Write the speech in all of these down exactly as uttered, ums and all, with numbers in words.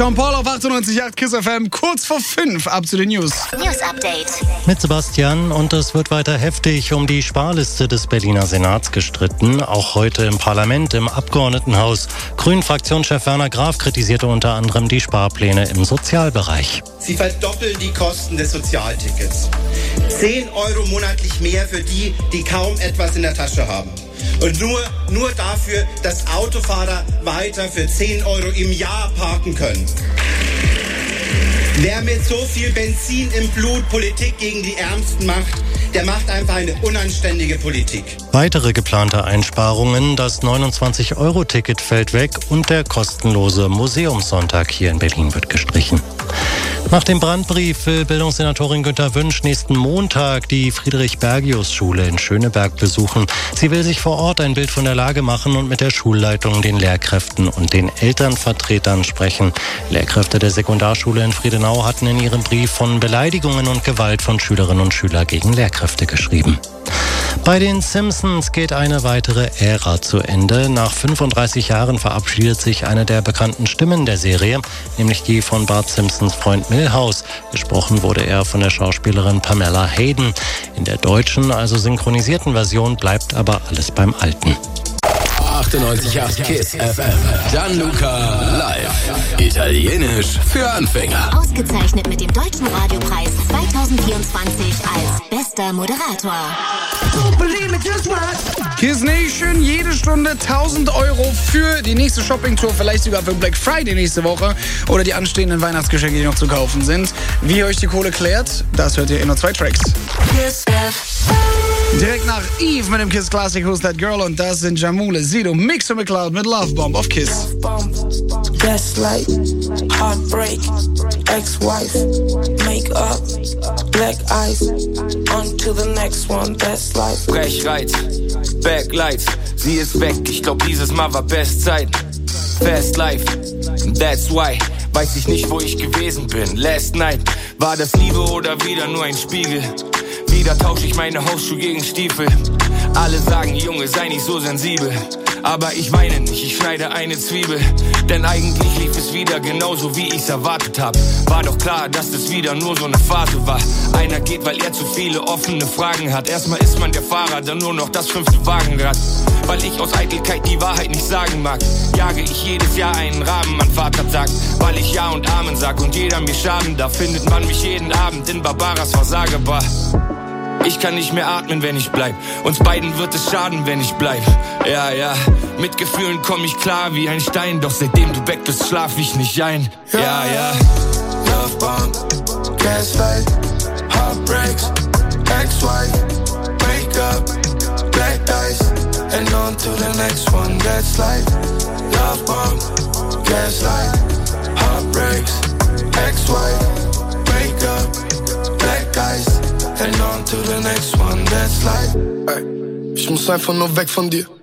Sean Paul auf achtundneunzig Komma acht KISS F M, kurz vor fünf, ab zu den News. News Update. Mit Sebastian, und es wird weiter heftig um die Sparliste des Berliner Senats gestritten. Auch heute im Parlament, im Abgeordnetenhaus. Grünen-Fraktionschef Werner Graf kritisierte unter anderem die Sparpläne im Sozialbereich. Sie verdoppeln die Kosten des Sozialtickets. zehn Euro monatlich mehr für die, die kaum etwas in der Tasche haben. Und nur, nur dafür, dass Autofahrer weiter für zehn Euro im Jahr parken können. Wer mit so viel Benzin im Blut Politik gegen die Ärmsten macht, der macht einfach eine unanständige Politik. Weitere geplante Einsparungen, das neunundzwanzig Euro Ticket fällt weg und der kostenlose Museumssonntag hier in Berlin wird gestrichen. Nach dem Brandbrief will Bildungssenatorin Günther Wünsch nächsten Montag die Friedrich-Bergius-Schule in Schöneberg besuchen. Sie will sich vor Ort ein Bild von der Lage machen und mit der Schulleitung, den Lehrkräften und den Elternvertretern sprechen. Lehrkräfte der Sekundarschule in Friedenau hatten in ihrem Brief von Beleidigungen und Gewalt von Schülerinnen und Schülern gegen Lehrkräfte geschrieben. Bei den Simpsons geht eine weitere Ära zu Ende. Nach fünfunddreißig Jahren verabschiedet sich eine der bekannten Stimmen der Serie, nämlich die von Bart Simpsons Freund Milhouse. Gesprochen wurde er von der Schauspielerin Pamela Hayden. In der deutschen, also synchronisierten Version bleibt aber alles beim Alten. achtundneunzig Komma acht KISS F M. Gianluca live. Italienisch für Anfänger. Ausgezeichnet mit dem Deutschen Radiopreis zweitausendvierundzwanzig als bester Moderator. KISS Nation, jede Stunde tausend Euro für die nächste Shoppingtour, vielleicht sogar für Black Friday nächste Woche oder die anstehenden Weihnachtsgeschenke, die noch zu kaufen sind. Wie ihr euch die Kohle klärt, das hört ihr in nur zwei Tracks. KISS F M. Direkt nach Eve mit dem KISS Classic Who's That Girl, und das sind Jamule, Sido, Mixo McCloud mit Love Bomb auf KISS. Gaslight, heartbreak, ex-wife, make-up, black eyes, on to the next one, that's life. Brechreiz, Backlights, sie ist weg, ich glaub dieses Mal war Bestzeit. Fast life, that's why, weiß ich nicht wo ich gewesen bin. Last night, war das Liebe oder wieder nur ein Spiegel? Wieder tausche ich meine Hausschuhe gegen Stiefel. Alle sagen, Junge, sei nicht so sensibel. Aber ich weine nicht, ich schneide eine Zwiebel. Denn eigentlich lief es wieder genauso, wie ich's erwartet hab. War doch klar, dass es wieder nur so eine Phase war. Einer geht, weil er zu viele offene Fragen hat. Erstmal ist man der Fahrer, dann nur noch das fünfte Wagenrad. Weil ich aus Eitelkeit die Wahrheit nicht sagen mag, jage ich jedes Jahr einen Rahmen, mein Vater sagt. Weil ich Ja und Amen sag und jeder mir schaden darf, findet man mich jeden Abend in Barbaras Versagebar. Ich kann nicht mehr atmen, wenn ich bleib. Uns beiden wird es schaden, wenn ich bleib. Ja, ja, mit Gefühlen komm ich klar wie ein Stein. Doch seitdem du weg bist, schlaf ich nicht ein. Ja, ja. Love bomb, gaslight, heartbreaks, ex-wife, make-up, black eyes, and on to the next one, that's life. Love bomb, gaslight, heartbreaks, ex-wife, make-up, black eyes, and on to the next one, that's life. Ey, ich muss einfach nur weg von dir.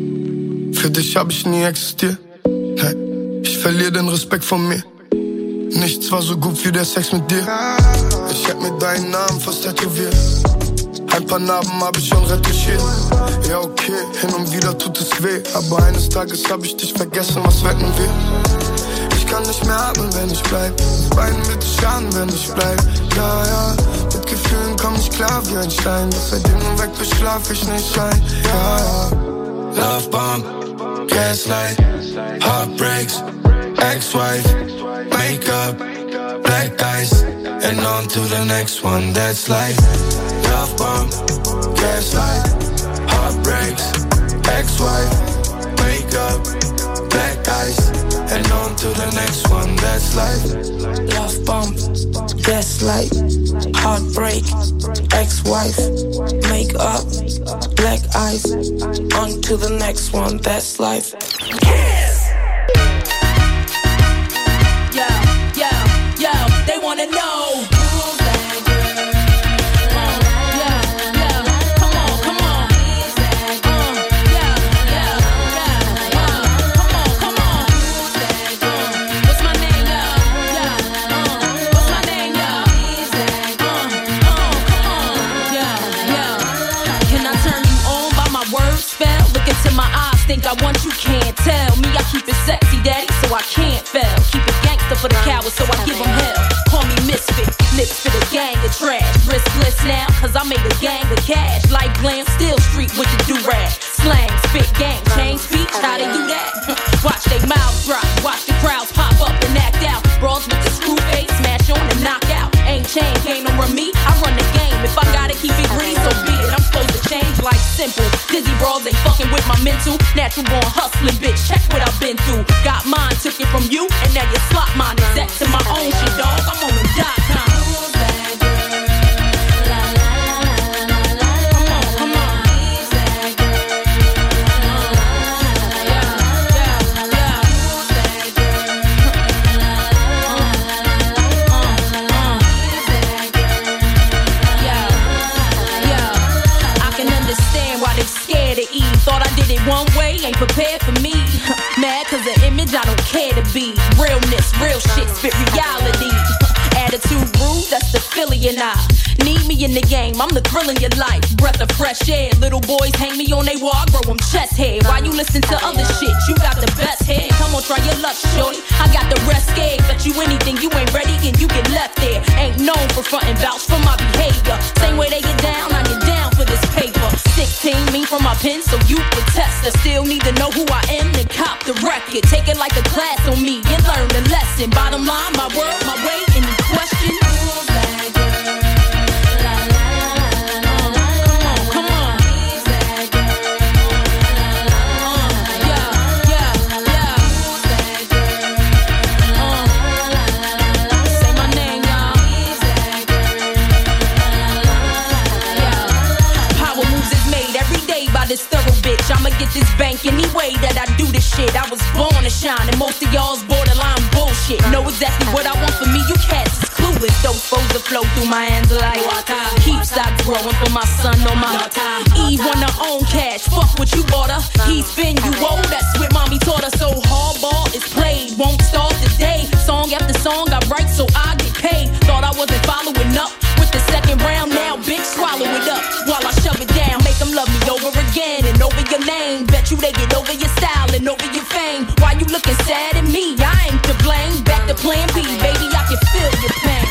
Für dich hab ich nie existiert. Hey, ich verliere den Respekt von mir. Nichts war so gut wie der Sex mit dir. Ich hätt mir deinen Namen fast tätowiert. Ein paar Narben hab ich schon retuschiert. Ja okay, hin und wieder tut es weh. Aber eines Tages hab ich dich vergessen, was wetten wir? Ich kann nicht mehr atmen, wenn ich bleib. Beiden wird es schaden, wenn ich bleib. Ja, ja, mit Gefühlen komm ich klar wie ein Stein. Doch seitdem du weg bist, schlaf ich nicht ein. Ja, ja. Love bomb, gaslight, heartbreaks, ex-wife, make-up, black eyes, and on to the next one, that's life. Love bomb, gaslight, heartbreaks, ex-wife, make-up, black eyes, and on to the next one, that's life. Love bomb, gaslight, heartbreak, ex-wife, make-up, black eyes, on to the next one, that's life. Yes! Yo, yo, yo, they wanna know. Think I want you, can't tell me. I keep it sexy, daddy, so I can't fail. Keep it gangsta, for the cowards, so I give them hell. Call me misfit, lips for the gang of trash. Riskless now, cause I made a gang of cash. Like glam, still street with the do-rag. Slang, spit, gang, change speech, how they do that? Watch they mouths drop, watch the crowds pop up and act out. Brawls with the screw face, smash on and knock out. Ain't chain, game don't run me, I run the game. If I gotta keep it green, so be it. I'm supposed to change like simple. Dizzy brawls ain't fucking with my mental. Natural born hustling, bitch, check what I've been through. Got mine, took it from you, and now you slot mine. Except to my own shit, dog, I'm on the dot com. Thought I did it one way, ain't prepared for me. Mad cause the image I don't care to be. Realness, real shit, spit reality. Attitude rude, that's the Philly and I. Need me in the game, I'm the thrill in your life. Breath of fresh air, little boys hang me on they wall, I grow them chest hair. Why you listen to other shit? You got the best head. Come on, try your luck, shorty. I got the rest scared. Bet you anything, you ain't ready and you get left there. Ain't known for frontin' vouch for my behavior. Same way they get down, I get down for this paper. sixteen, me from my pen, so you can test. I still need to know who I am and cop the record. Take it like a class on me and learn the lesson. Bottom line, my word, my way, any question? This thorough bitch, I'ma get this bank any way that I do this shit. I was born to shine, and most of y'all's borderline bullshit. Know exactly what I want for me, you cats is clueless. Those foes that flow through my hands like water. Keep stock growing for my son on my water. Eve want her own cash, fuck what you bought her. He spin you old, that's what mommy taught her. So hardball is played, won't start today. Song after song I write so I get paid. Thought I wasn't following up with the second round, now bitch swallow it up while I shove it down. Make them love me over again and over your name. Bet you they get over your style and over your fame. Why you looking sad at me? I ain't to blame. Back to plan B, baby, I can feel your pain.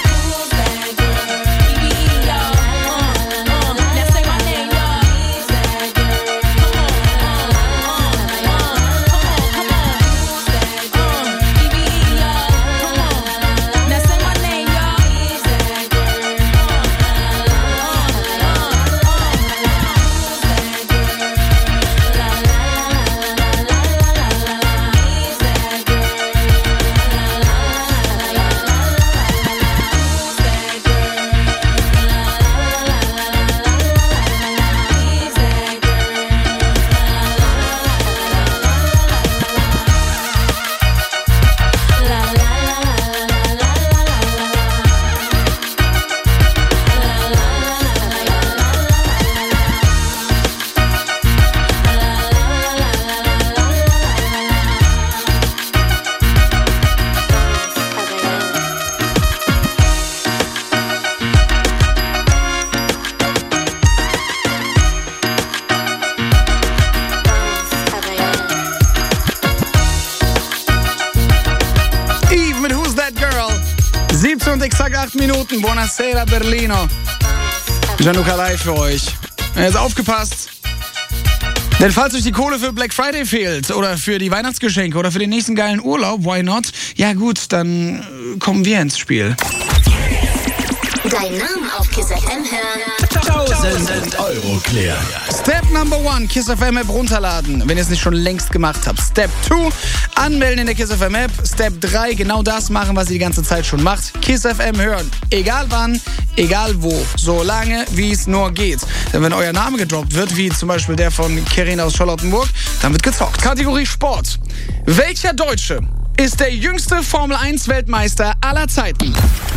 Und exakt acht Minuten. Buonasera, Berlino. Gianluca live für euch. Jetzt aufgepasst. Denn falls euch die Kohle für Black Friday fehlt oder für die Weihnachtsgeschenke oder für den nächsten geilen Urlaub, why not? Ja gut, dann kommen wir ins Spiel. Dein Name auf Kiss F M hören. tausend Euro klären. Step Number One, Kiss F M App runterladen, wenn ihr es nicht schon längst gemacht habt. Step Two, anmelden in der Kiss F M App. Step drei, genau das machen, was ihr die ganze Zeit schon macht. Kiss F M hören. Egal wann, egal wo. So lange, wie es nur geht. Denn wenn euer Name gedroppt wird, wie zum Beispiel der von Kerin aus Charlottenburg, dann wird gezockt. Kategorie Sport. Welcher Deutsche ist der jüngste Formel eins Weltmeister aller Zeiten?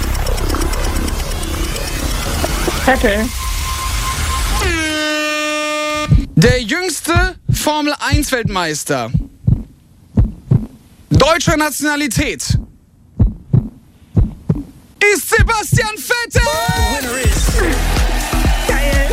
Vettel. Der jüngste Formel eins Weltmeister deutscher Nationalität ist Sebastian Vettel! Geil.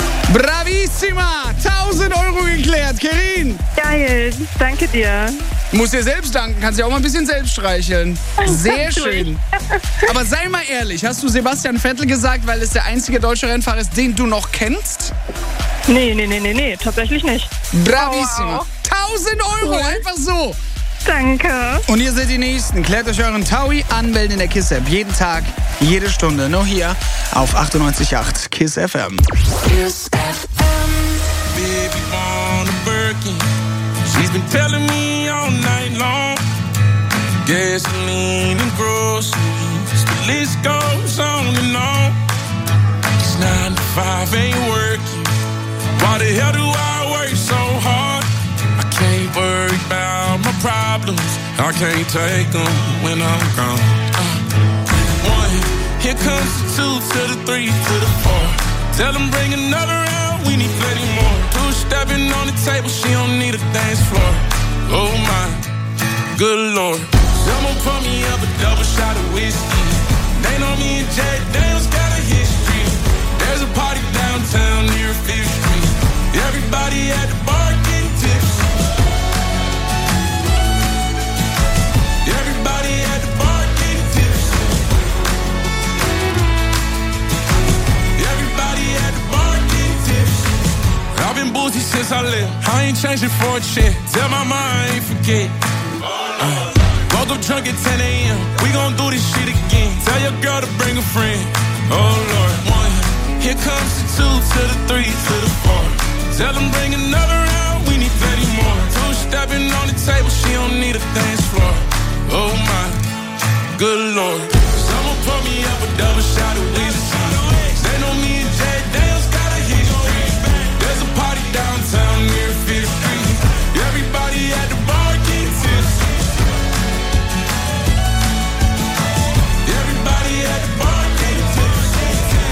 Bravissima! tausend Euro geklärt, Kerin! Geil. Danke dir. Muss dir selbst danken, kannst ja auch mal ein bisschen selbst streicheln. Sehr schön. Aber sei mal ehrlich, hast du Sebastian Vettel gesagt, weil es der einzige deutsche Rennfahrer ist, den du noch kennst? Nee, nee, nee, nee, nee, tatsächlich nicht. Bravissimo. Wow. tausend Euro, cool. Einfach so. Danke. Und ihr seid die Nächsten. Klärt euch euren Taui, anmelden in der KISS-App. Jeden Tag, jede Stunde. Nur hier auf achtundneunzig Komma acht KISS F M. KISS F M. Baby on a Birkin. She's been telling me all night long. Gasoline and groceries. The list goes on and on. It's nine to five ain't working. Why the hell do I work so hard? I can't worry about my problems. I can't take them when I'm gone. Uh, one, here comes the two to the three to the four. Tell them bring another round, we need plenty more. Two stepping on the table, she don't need a dance floor. Oh my, good lord. Someone pour me up a double shot of whiskey. They know me and Jack Daniels got a history. There's a party downtown near Fifth Street. Everybody at the bar getting tipsy. Everybody at the bar getting tipsy. Everybody at the bar getting tipsy. I've been boozy since I left. I ain't changing for a chick. Tell my mom I ain't forget. Uh, woke up drunk at ten a.m. We gon' do this shit again. Tell your girl to bring a friend. Oh Lord, one. Here comes the two to the three to the four. Tell them bring another round, we need plenty more. Two stepping on the table, she don't need a dance floor. Oh my, good lord. Someone pour me up a double shot of whiskey. They know me and Jack Daniels got a history. There's a party downtown near Fifth Street. Everybody at the bar getting tipsy. Everybody at the bar getting tipsy.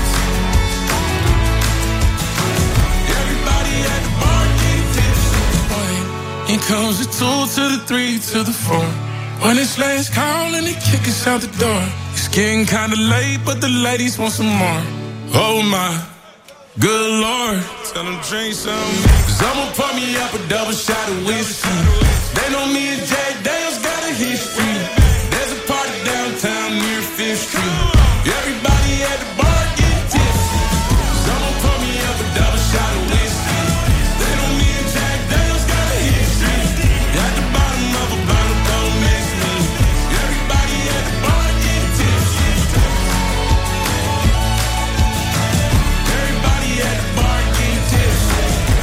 Everybody at the bar getting tipsy. Here comes the two to the three to the four. When it's last call and they kick us out the door. It's getting kinda late, but the ladies want some more. Oh my, good lord. Tell them drink some. Someone pour me up a double shot of whiskey. They know me and Jack Daniels got a history. There's a party downtown near Fifth Street. Everybody at the bar getting tipsy. Someone pour me up a double shot of whiskey. They know me and Jack Daniels got a history. At the bottom of a bottle, don't mess me. Everybody at the bar getting tipsy. Everybody at the bar getting tipsy.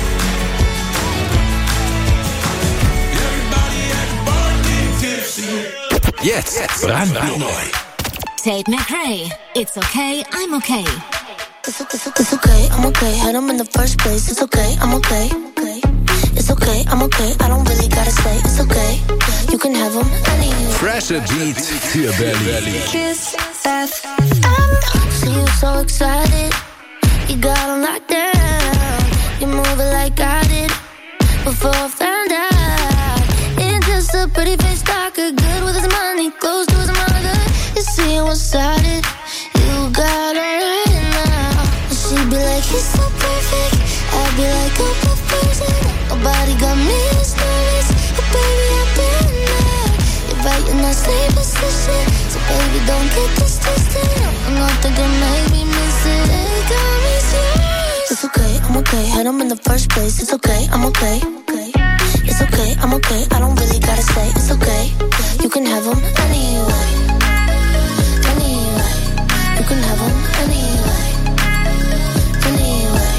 Everybody at the bar getting tipsy. Jetzt brandneu. Tate McRae. It's okay, I'm okay. It's, it's, it's okay, I'm okay. Had them in the first place. It's okay, I'm okay. It's okay, I'm okay. I don't really gotta say it's okay. You can have them anyway. Fresher Beats für Berlin. Kiss F M. See you so excited. You got them locked down. You move it like I did before I found out. Ain't just a pretty face talker, good with his money, close to his mother. You see what's it. You got her right now. And she be like, he's so perfect. I'd be like, oh, perfect. Nobody got me as nervous. But baby, I've been there. You're biting that same position. So baby, don't get this twisted. I'm not thinking maybe miss it. It got me serious. It's okay, I'm okay. Had them in the first place. It's okay, I'm okay. It's okay, I'm okay. I don't really gotta say it's okay. You can have them anyway. Anyway. You can have them anyway. Anyway.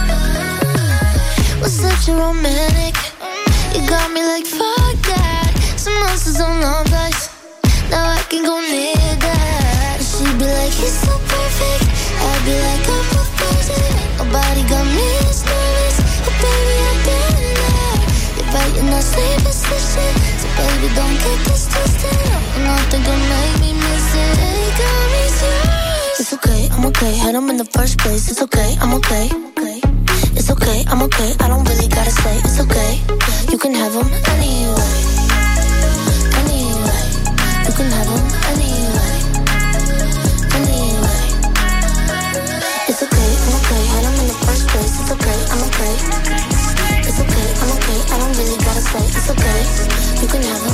Was such a romantic. You got me like fuck that. Some monsters on the place. Now I can go near that. She be like, he's so perfect. I'd be like, I'm proposing. Nobody got me as nervous. But baby, I've been there. You're biting that same position. So baby, don't get this twisted. I'm not thinking make me miss it. It got me serious. It's okay, I'm okay. Had them in the first place. It's okay, I'm okay. It's okay, I'm okay. I don't really gotta say it's okay. You can have them anyway. Anyway. You can have them anyway. Anyway. It's okay, I'm okay. Had them in the first place. It's okay, I'm okay. It's okay, I'm okay. I don't really gotta say it's okay. You can have them.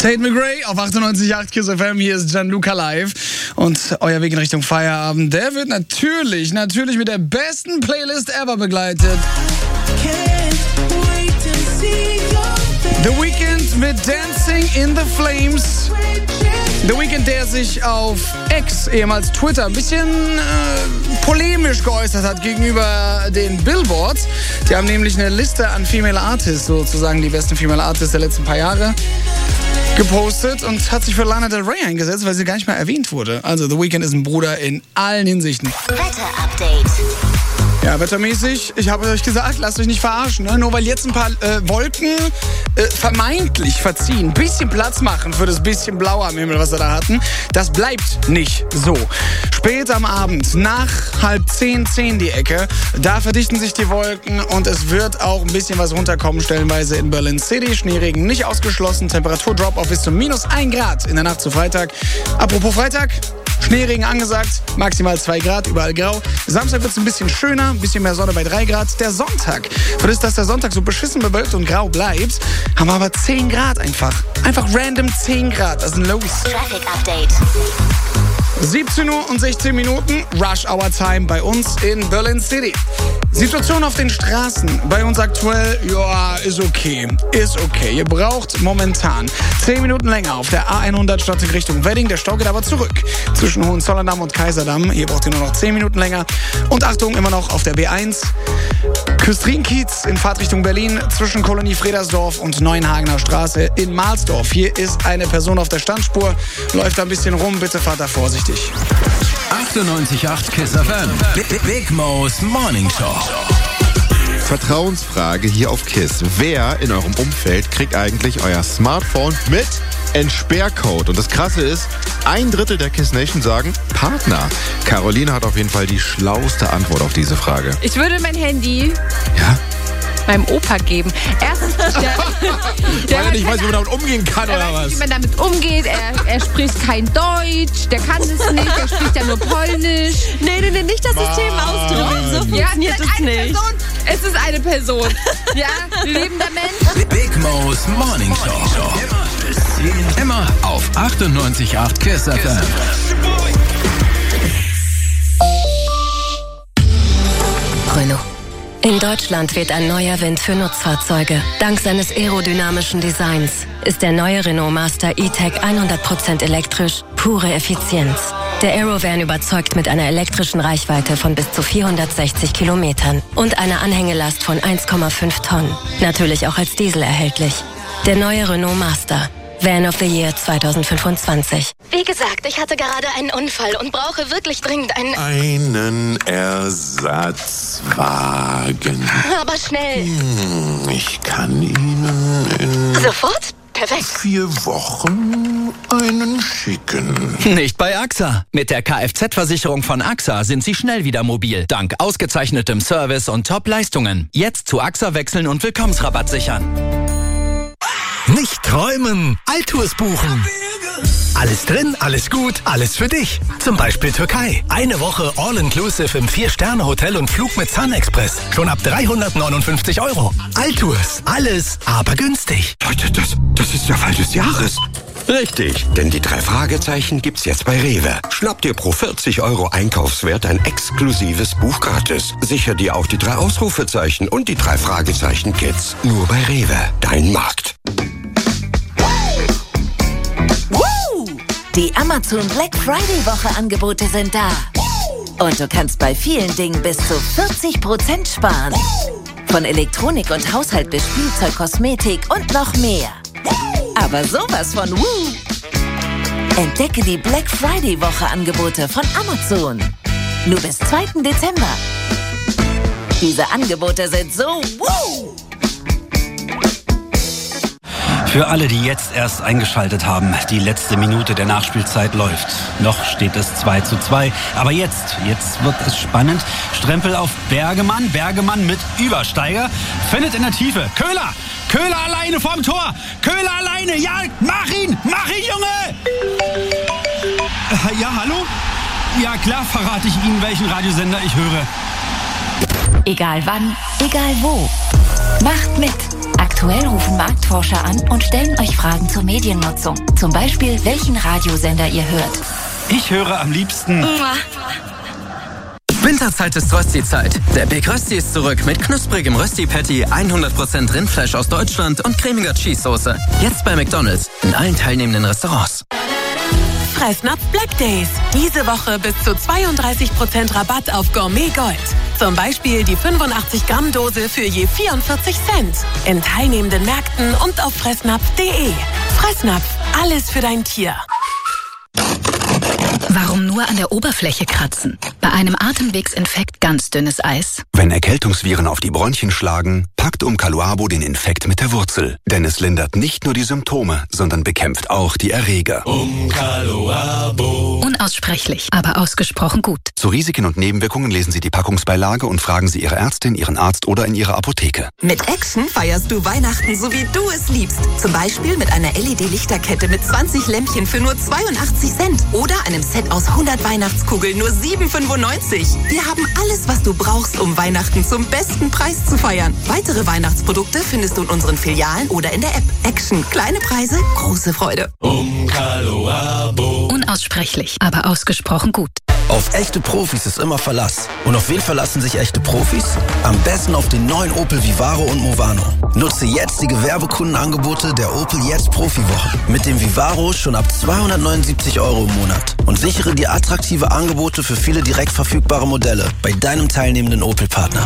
Tate McRae auf achtundneunzig Komma acht Kiss F M. Hier ist Gianluca live. Und euer Weg in Richtung Feierabend, der wird natürlich, natürlich mit der besten Playlist ever begleitet. The Weeknd mit Dancing in the Flames. The Weeknd, der sich auf X, ehemals Twitter, ein bisschen äh, polemisch geäußert hat gegenüber den Billboards. Die haben nämlich eine Liste an Female Artists, sozusagen die besten Female Artists der letzten paar Jahre, gepostet und hat sich für Lana Del Rey eingesetzt, weil sie gar nicht mehr erwähnt wurde. Also The Weeknd ist ein Bruder in allen Hinsichten. Wetter-Update. Ja, wettermäßig, ich habe euch gesagt, lasst euch nicht verarschen. Ne? Nur weil jetzt ein paar äh, Wolken äh, vermeintlich verziehen, ein bisschen Platz machen für das bisschen Blau am Himmel, was wir da hatten, das bleibt nicht so. Spät am Abend, nach halb zehn, zehn die Ecke, da verdichten sich die Wolken und es wird auch ein bisschen was runterkommen, stellenweise in Berlin City. Schneeregen nicht ausgeschlossen, Temperaturdrop auf bis zu minus ein Grad in der Nacht zu Freitag. Apropos Freitag, Schneeregen angesagt, maximal zwei Grad, überall grau. Samstag wird es ein bisschen schöner, ein bisschen mehr Sonne bei drei Grad. Der Sonntag, für das, dass der Sonntag so beschissen bewölkt und grau bleibt, haben wir aber zehn Grad einfach. Einfach random zehn Grad, was ist denn los? Traffic Update. siebzehn Uhr und sechzehn Minuten, Rush Hour Time bei uns in Berlin City. Situation auf den Straßen bei uns aktuell, ja, ist okay. Ist okay. Ihr braucht momentan zehn Minuten länger auf der A hundert statt in Richtung Wedding. Der Stau geht aber zurück zwischen Hohenzollern-Damm und Kaiserdamm. Hier braucht ihr nur noch zehn Minuten länger. Und Achtung, immer noch auf der B eins. Küstrin-Kiez in Fahrtrichtung Berlin zwischen Kolonie Fredersdorf und Neuenhagener Straße in Mahlsdorf. Hier ist eine Person auf der Standspur, läuft da ein bisschen rum. Bitte fahrt da vorsichtig. achtundneunzig Komma acht Kiss F M. Big, Big Mo's Morning Show. Vertrauensfrage hier auf KISS. Wer in eurem Umfeld kriegt eigentlich euer Smartphone mit Entsperrcode? Und das Krasse ist, ein Drittel der KISS Nation sagen Partner. Caroline hat auf jeden Fall die schlauste Antwort auf diese Frage. Ich würde mein Handy ja? meinem Opa geben. Erstens, der, der weil er nicht weiß, wie man damit umgehen kann, er oder weiß was? nicht, wie man damit umgeht. Er, er spricht kein Deutsch, der kann es nicht, er spricht ja nur Polnisch. Nee, nee, nee, nicht das System ausdrücken. So funktioniert ja, es eine nicht. Person, es ist eine Person. Ja, lebender Mensch. Big Mo's Morning Show. Immer auf achtundneunzig Komma acht Kiss F M. Renault. In Deutschland weht ein neuer Wind für Nutzfahrzeuge. Dank seines aerodynamischen Designs ist der neue Renault Master E-Tech hundert Prozent elektrisch, pure Effizienz. Der Aerovan überzeugt mit einer elektrischen Reichweite von bis zu vierhundertsechzig Kilometern und einer Anhängelast von eins Komma fünf Tonnen. Natürlich auch als Diesel erhältlich. Der neue Renault Master. Van of the Year zwanzig fünfundzwanzig. Wie gesagt, ich hatte gerade einen Unfall und brauche wirklich dringend einen... Einen Ersatzwagen. Aber schnell. Hm, ich kann Ihnen in... Sofort? Perfekt. Vier Wochen einen schicken. Nicht bei AXA. Mit der Kfz-Versicherung von AXA sind Sie schnell wieder mobil. Dank ausgezeichnetem Service und Top-Leistungen. Jetzt zu AXA wechseln und Willkommensrabatt sichern. Nicht träumen, Altours buchen. Alles drin, alles gut, alles für dich. Zum Beispiel Türkei. Eine Woche All-Inclusive im vier-Sterne-Hotel und Flug mit Sun Express. Schon ab dreihundertneunundfünfzig Euro. Altours. Alles, aber günstig. Leute, das, das ist der Fall des Jahres. Richtig, denn die drei Fragezeichen gibt's jetzt bei Rewe. Schnapp dir pro vierzig Euro Einkaufswert ein exklusives Buch gratis. Sicher dir auch die drei Ausrufezeichen und die drei Fragezeichen-Kits. Nur bei Rewe, dein Markt. Die Amazon Black Friday Woche Angebote sind da. Und du kannst bei vielen Dingen bis zu vierzig Prozent sparen. Von Elektronik und Haushalt bis Spielzeug, Kosmetik und noch mehr. Aber sowas von Woo! Entdecke die Black Friday Woche Angebote von Amazon. Nur bis zweiten Dezember. Diese Angebote sind so Woo! Für alle, die jetzt erst eingeschaltet haben, die letzte Minute der Nachspielzeit läuft. Noch steht es zwei zu zwei. Aber jetzt, jetzt wird es spannend. Strempel auf Bergemann. Bergemann mit Übersteiger. Findet in der Tiefe. Köhler! Köhler alleine vorm Tor! Köhler alleine! Ja, mach ihn! Mach ihn, Junge! Ja, hallo? Ja, klar verrate ich Ihnen, welchen Radiosender ich höre. Egal wann, egal wo. Macht mit. Aktuell Aktuell rufen Marktforscher an und stellen euch Fragen zur Mediennutzung. Zum Beispiel, welchen Radiosender ihr hört. Ich höre am liebsten... Winterzeit ist Rösti-Zeit. Der Big Rösti ist zurück mit knusprigem Rösti-Patty, hundert Prozent Rindfleisch aus Deutschland und cremiger Cheese-Soße. Jetzt bei McDonald's in allen teilnehmenden Restaurants. Fressnapf Black Days. Diese Woche bis zu zweiunddreißig Prozent Rabatt auf Gourmet Gold. Zum Beispiel die fünfundachtzig Gramm Dose für je vierundvierzig Cent. In teilnehmenden Märkten und auf fressnapf punkt de. Fressnapf, alles für dein Tier. Warum nur an der Oberfläche kratzen? Bei einem Atemwegsinfekt ganz dünnes Eis. Wenn Erkältungsviren auf die Bronchien schlagen, packt Umkaluabo den Infekt mit der Wurzel. Denn es lindert nicht nur die Symptome, sondern bekämpft auch die Erreger. Umkaluabo. Unaussprechlich, aber ausgesprochen gut. Zu Risiken und Nebenwirkungen lesen Sie die Packungsbeilage und fragen Sie Ihre Ärztin, Ihren Arzt oder in Ihrer Apotheke. Mit Action feierst du Weihnachten, so wie du es liebst. Zum Beispiel mit einer L E D-Lichterkette mit zwanzig Lämpchen für nur zweiundachtzig Cent. Oder einem Set aus hundert Weihnachtskugeln nur sieben fünfundneunzig. Wir haben alles, was du brauchst, um Weihnachten zum besten Preis zu feiern. Weitere Weihnachtsprodukte findest du in unseren Filialen oder in der App. Action, kleine Preise, große Freude. Unaussprechlich, aber ausgesprochen gut. Auf echte Profis ist immer Verlass. Und auf wen verlassen sich echte Profis? Am besten auf den neuen Opel Vivaro und Movano. Nutze jetzt die Gewerbekundenangebote der Opel Jetzt Profiwoche. Mit dem Vivaro schon ab zweihundertneunundsiebzig Euro im Monat. Und sichere dir attraktive Angebote für viele direkt verfügbare Modelle bei deinem teilnehmenden Opel-Partner.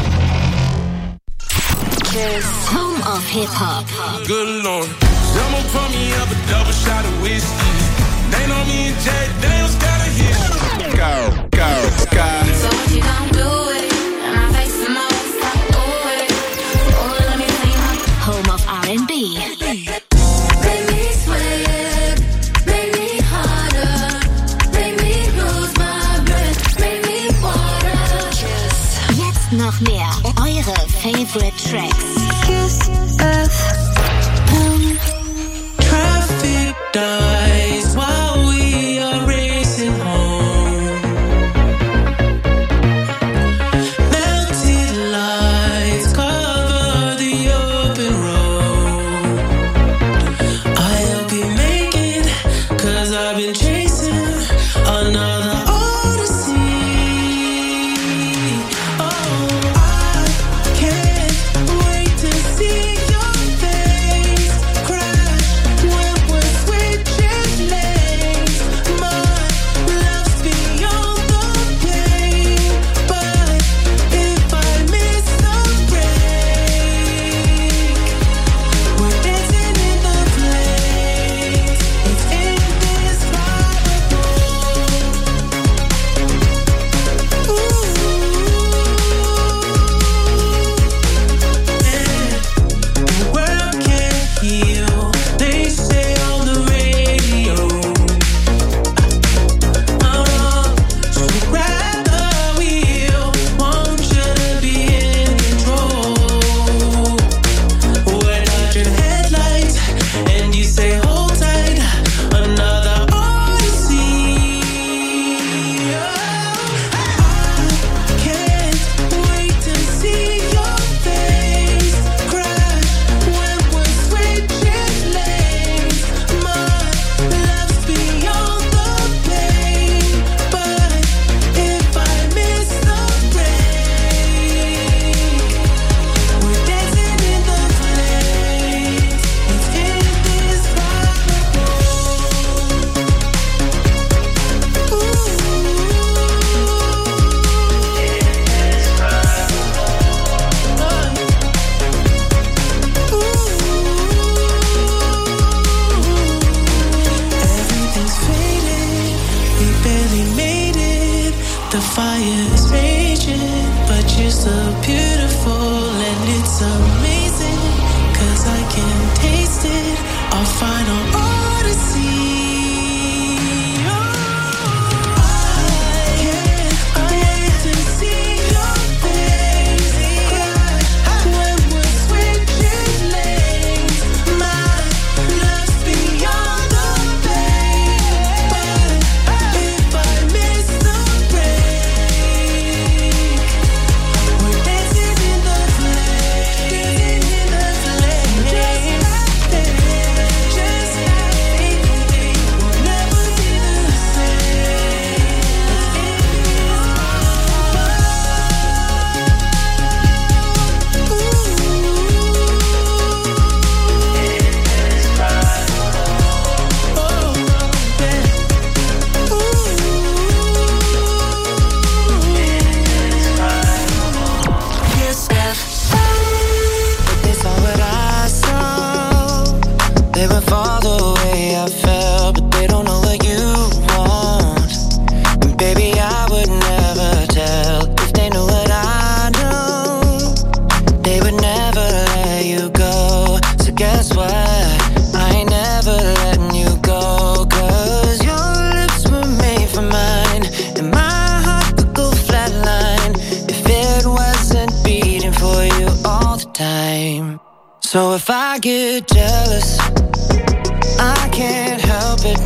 Home of Hip Hop. Good Lord. Someone pour me up a double shot of whiskey. They know me and Jay Daniels got a hit. Go, go, go. So what you gon' do it? And I face the most, I do it. Oh, let me see my Home of R and B. Make me sweat, make me harder, make me lose my breath, make me water. Jetzt noch mehr eure Favorite Tracks. Kiss F M. Traffic dies while we are racing home. Melted lights cover the open road. I'll be making, cause I've been chasing another odyssey. Oh, I can't wait to see your face crash when we're switching lanes. My love's beyond the pain, but if I miss the break, we're dancing in the place. It's indescribable. The world can't heal, they say on the radio. Uh, so grab the wheel, want you to be in control. We're dodging headlights, and you say hold tight, another odyssey. I can't wait to see your face crash when we're switching lanes. My love's beyond the pain, but if I miss the break, we're dancing in the flames. It's indescribable. Everything's faded, we barely made it. The fire is raging, but you're so beautiful and it's amazing. Cause I can taste it, our final odyssey. I can't wait to see your face crash when we're switching lanes. My love's beyond the pain, but if I miss the break, we're dancing in the flame, dancing in the flame. Baby, I would never tell if they knew what I know. They would never let you go. So guess what? I ain't never letting you go. Cause your lips were made for mine, and my heart would go flatline if it wasn't beating for you all the time. So if I get jealous, I can't help it.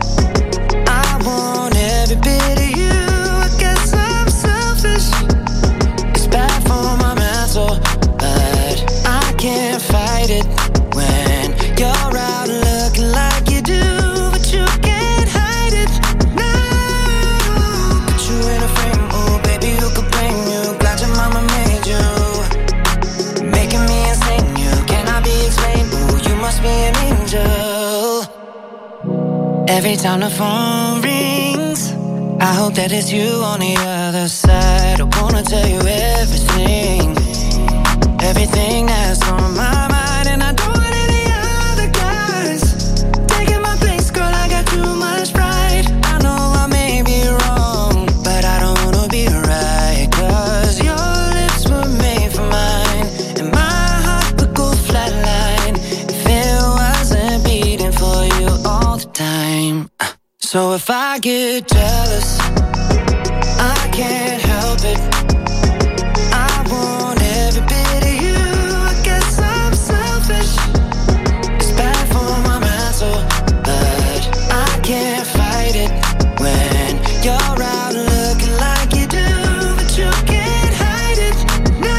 I want every bit of you. I guess I'm selfish. It's bad for my mental, but I can't fight it when you're out looking like you do. But you can't hide it. No, put you in a frame. Oh, baby, who could blame you? Glad your mama made you, making me insane. You cannot be explained. Oh, you must be an angel. Every time the phone rings, I hope that it's you on the other side. I wanna tell you everything, everything that's on my mind. And I don't want any other guys taking my place, girl, I got too much pride. I know I may be wrong, but I don't wanna be right. Cause your lips were made for mine, and my heart would go flatline if it wasn't beating for you all the time. So if I get jealous, I can't help it. I want every bit of you. I guess I'm selfish. It's bad for my mental, but I can't fight it when you're out looking like you do. But you can't hide it. No,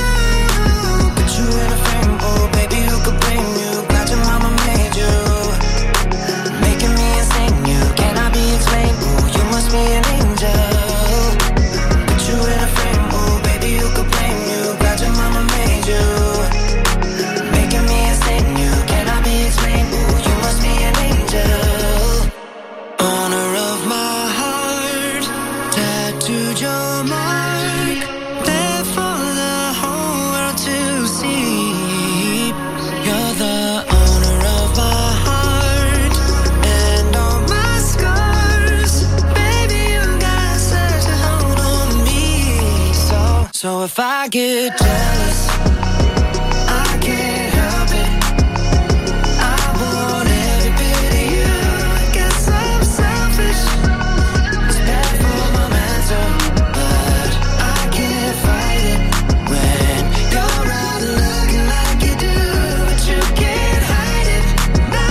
put you in a frame. Oh, baby, who could blame you? Glad your mama made you, making me insane. You cannot be explained. Oh, you must be an angel. Put you in a frame. Oh, baby, who could blame you? Glad your mama made you, making me insane. You cannot be explained. Oh, you must be an angel. Owner of my heart, tattooed your mark, there for the whole world to see. You're the owner of my heart and all my scars. Baby, you got such a hold on me. So, so if I get jealous, I can't help it. I want every bit of you. I guess I'm selfish. It's bad for my mental, but I can't fight it when you're out looking like you do. But you can't hide it. No,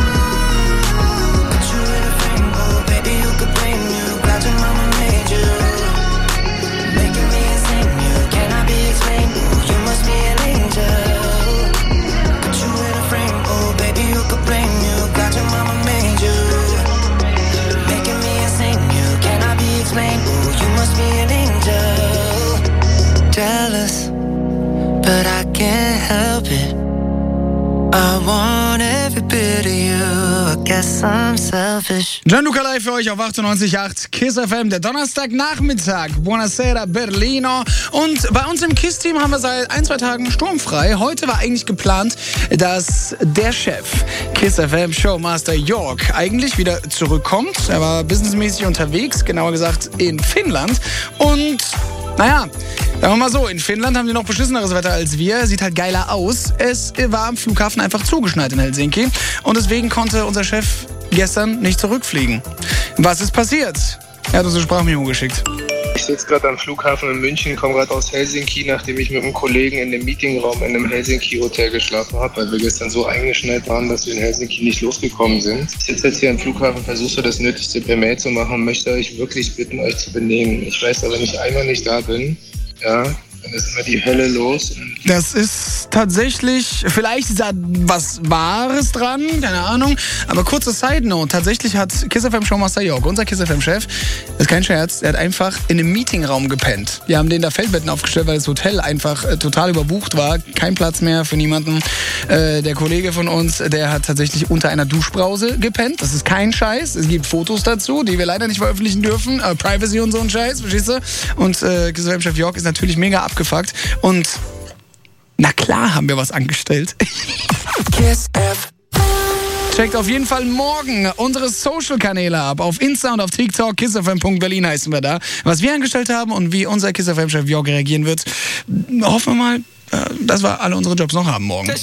put you in a frame. Oh, baby, who could blame you? Glad your mama made you, making me insane. You cannot be explained. Oh, you must be an angel. Put you in a frame. Oh, baby, who could blame you? Glad your mama made you, making me insane. You cannot be explained. Oh, you must be an angel. Jealous, but I can't help it. I want every bit of you. I guess I'm selfish. Gianluca live für euch auf achtundneunzig Komma acht KISS F M, der Donnerstagnachmittag. Buonasera Berlino. Und bei uns im KISS-Team haben wir seit ein, zwei Tagen sturmfrei. Heute war eigentlich geplant, dass der Chef KISS F M Showmaster York eigentlich wieder zurückkommt. Er war businessmäßig unterwegs, genauer gesagt in Finnland. Und naja, sagen wir mal so, in Finnland haben die noch beschisseneres Wetter als wir. Sieht halt geiler aus. Es war am Flughafen einfach zugeschneit in Helsinki. Und deswegen konnte unser Chef gestern nicht zurückfliegen. Was ist passiert? Er hat uns eine Sprachmemo geschickt. Ich sitze gerade am Flughafen in München, komme gerade aus Helsinki, nachdem ich mit einem Kollegen in dem Meetingraum in einem Helsinki-Hotel geschlafen habe, weil wir gestern so eingeschneit waren, dass wir in Helsinki nicht losgekommen sind. Ich sitze jetzt hier am Flughafen, versuche das Nötigste per Mail zu machen und möchte euch wirklich bitten, euch zu benehmen. Ich weiß aber, wenn ich einmal nicht da bin, ja, dann ist immer die Hölle los. Das ist tatsächlich, vielleicht ist da was Wahres dran, keine Ahnung. Aber kurze Side-Note, tatsächlich hat KISS F M Showmaster York, unser KISS F M-Chef, ist kein Scherz, er hat einfach in einem Meetingraum gepennt. Wir haben denen da Feldbetten aufgestellt, weil das Hotel einfach äh, total überbucht war. Kein Platz mehr für niemanden. Äh, der Kollege von uns, der hat tatsächlich unter einer Duschbrause gepennt. Das ist kein Scheiß. Es gibt Fotos dazu, die wir leider nicht veröffentlichen dürfen. Äh, Privacy und so ein Scheiß, verstehst du? Und äh, KISS F M-Chef York ist natürlich mega abgefuckt. Und na klar haben wir was angestellt. KISS F M. Checkt auf jeden Fall morgen unsere Social-Kanäle ab. Auf Insta und auf TikTok. kissfm punkt berlin heißen wir da. Was wir angestellt haben und wie unser KissFM-Chef Jörg reagieren wird, hoffen wir mal, dass wir alle unsere Jobs noch haben morgen.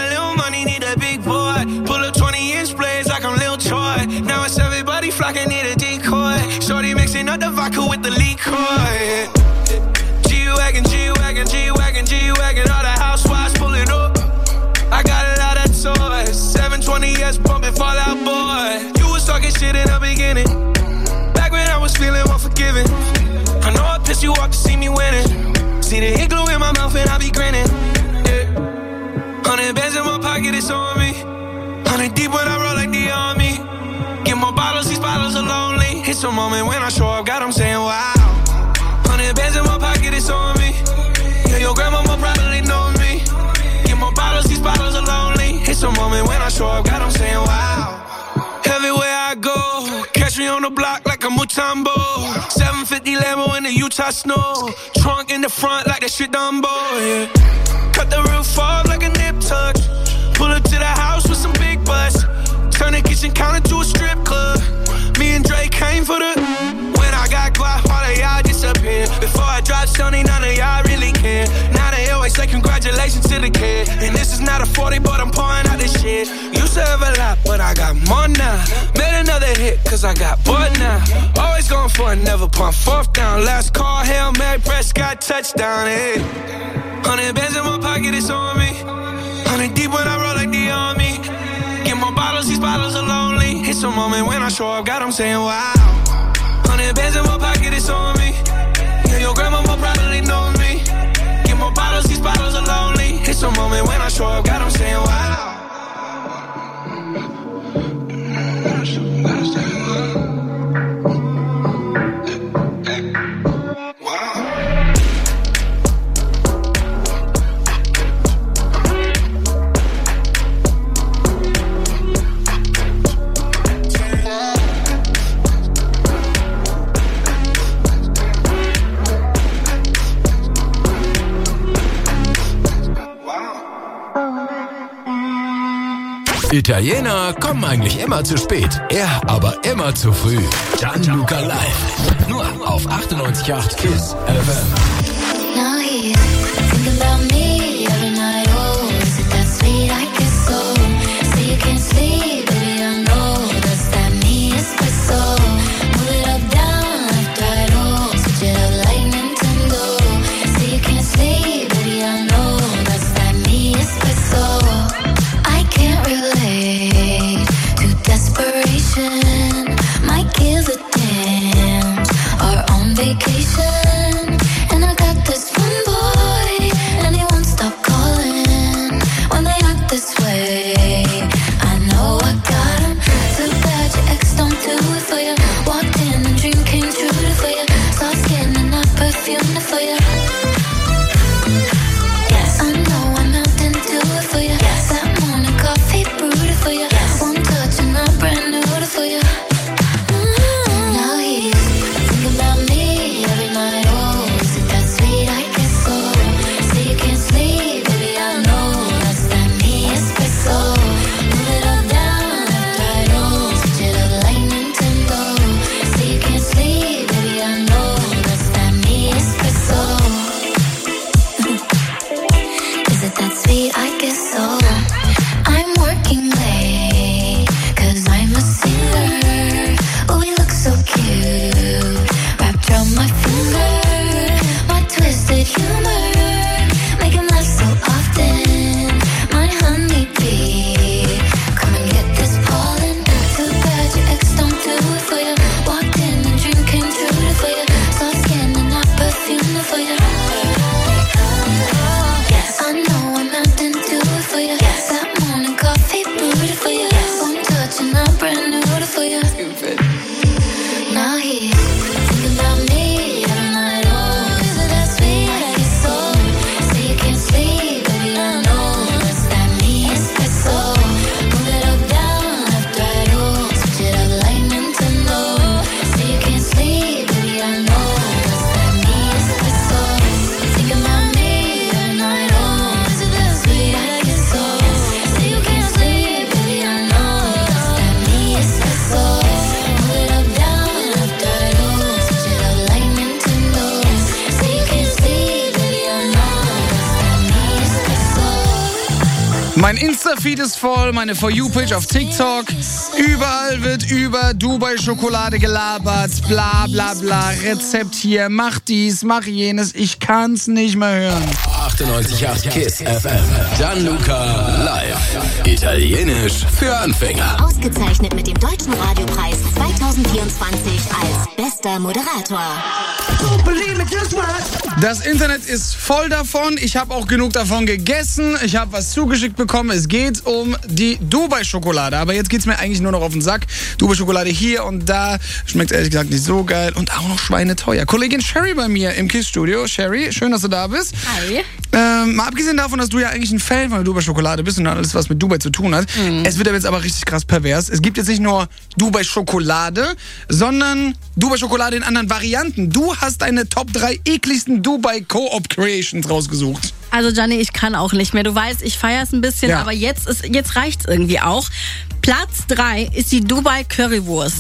G-Wagon, G-Wagon, G-Wagon, G-Wagon, all the housewives pulling up. I got a lot of toys, seven twenty S bumping Fall Out Boy. You was talking shit in the beginning, back when I was feeling unforgiving. I know I pissed you off to see me winning. See the hit glue in my mouth and I be grinning. Yeah, hundred bands in my pocket, it's on me. Hundred deep when I roll like the army. Get more bottles, these bottles are lonely. It's a moment when I show up, God, I'm saying wow. Hundred bands in my pocket, it's on me. Yeah, your grandmama probably know me. Get more bottles, these bottles are lonely. It's a moment when I show up, God, I'm saying wow. Everywhere I go, catch me on the block like a Mutombo. seven fifty Lambo in the Utah snow. Trunk in the front like that shit Dumbo, yeah. Cut the roof off like a nip tuck. Pull up to the house with some big butts. Turn the kitchen counter to a strip club. Me and Drake came for the. When I got guap, all of y'all disappear. Before I drop Sony, none of y'all really care. Now they always say congratulations to the kid. And this is not a forty, but I'm pouring out this shit. Used to have a lot, but I got more now. Made another hit, cause I got bored now. Always going for it, never pump fourth down. Last call, Hail Mary, Prescott, touchdown, hey. Hundred bands in my pocket, it's on me. Hundred deep when I roll like the army. Get more bottles, these bottles are lonely. It's a moment when I show up, God, I'm saying wow. Hundred bands in my pocket, it's on me. Yeah, your grandmama probably know me. Get more bottles, these bottles are lonely. It's a moment when I show up, God, I'm saying wow. Italiener kommen eigentlich immer zu spät, er aber immer zu früh. Gianluca Live, nur auf achtundneunzig Komma acht KISS F M. Now he's thinking about me every night. Oh, is it that sweet? I guess so. Say you can't sleep, baby, I know that's that me espresso. Move it up, down, left, right, oh, switch it up like Nintendo. Say you can't sleep, baby, I know that's that me espresso. I can't relate to desperation. My gills are damned, are on vacation. And I got this one boy, and he won't stop calling when they act this way. I know I got him, so bad your ex don't do it for you. Walked in and dream came true for you. Soft skin and not perfume for you. Yes, I know I'm out and do it for you. Yes, that morning coffee brewed for you. Yes, one touch and I'm brand new for you. Mm-hmm. Now he's thinking about me every night. Oh, is it that sweet? I guess so. Say you can't sleep, baby, I know that's that me espresso. Move it up, down, left, right, oh, switch it up like Nintendo. Say you can't sleep, baby, I know that's that me espresso. Is it that sweet? I guess so. I'm working late, cause I'm a singer. Oh, we look so cute, wrapped around my finger. My twisted humor, make him laugh so often. My honeybee, come and get this pollen. Too bad your ex don't do it for you. Walked in and dream came true for you. Soft skin and not perfume for you. Yes, I know I'm out and do it for you. Yes, that morning coffee brewed for you. Yes, one touch and I'm brand new for you. Stupid. Now he's thinking about me every night. Oh, is it that sweet? I guess so. Say you can't sleep, baby, I know that's that me espresso. Move it up, down, left, right, oh, switch it up like Nintendo. Say you can't sleep, baby, I know that's that me espresso. Mein Insta-Feed ist voll, meine For You-Page auf TikTok. Überall wird über Dubai-Schokolade gelabert. Bla bla bla. Rezept hier, mach dies, mach jenes. Ich kann's nicht mehr hören. achtundneunzig Komma acht KISS F M. Gianluca live. Italienisch für Anfänger. Ausgezeichnet mit dem Deutschen Radiopreis zwanzig vierundzwanzig als bester Moderator. Das Internet ist voll davon. Ich habe auch genug davon gegessen. Ich habe was zugeschickt bekommen. Es geht um die Dubai-Schokolade. Aber jetzt geht's mir eigentlich nur noch auf den Sack. Dubai-Schokolade hier und da. Schmeckt ehrlich gesagt nicht so geil. Und auch noch schweineteuer. Kollegin Sherry bei mir im KISS-Studio. Sherry, schön, dass du da bist. Hi. Ähm, mal abgesehen davon, dass du ja eigentlich ein Fan von der Dubai-Schokolade bist und alles, was mit Dubai zu tun hat. Mhm. Es wird jetzt aber richtig krass pervers. Es gibt jetzt nicht nur Dubai-Schokolade, sondern Dubai-Schokolade in anderen Varianten. Du hast deine Top drei ekligsten Dubai-Co-op-Creations rausgesucht. Also Gianni, ich kann auch nicht mehr. Du weißt, ich feiere es ein bisschen, ja. aber jetzt, ist, jetzt reicht's irgendwie auch. Platz drei ist die Dubai Currywurst.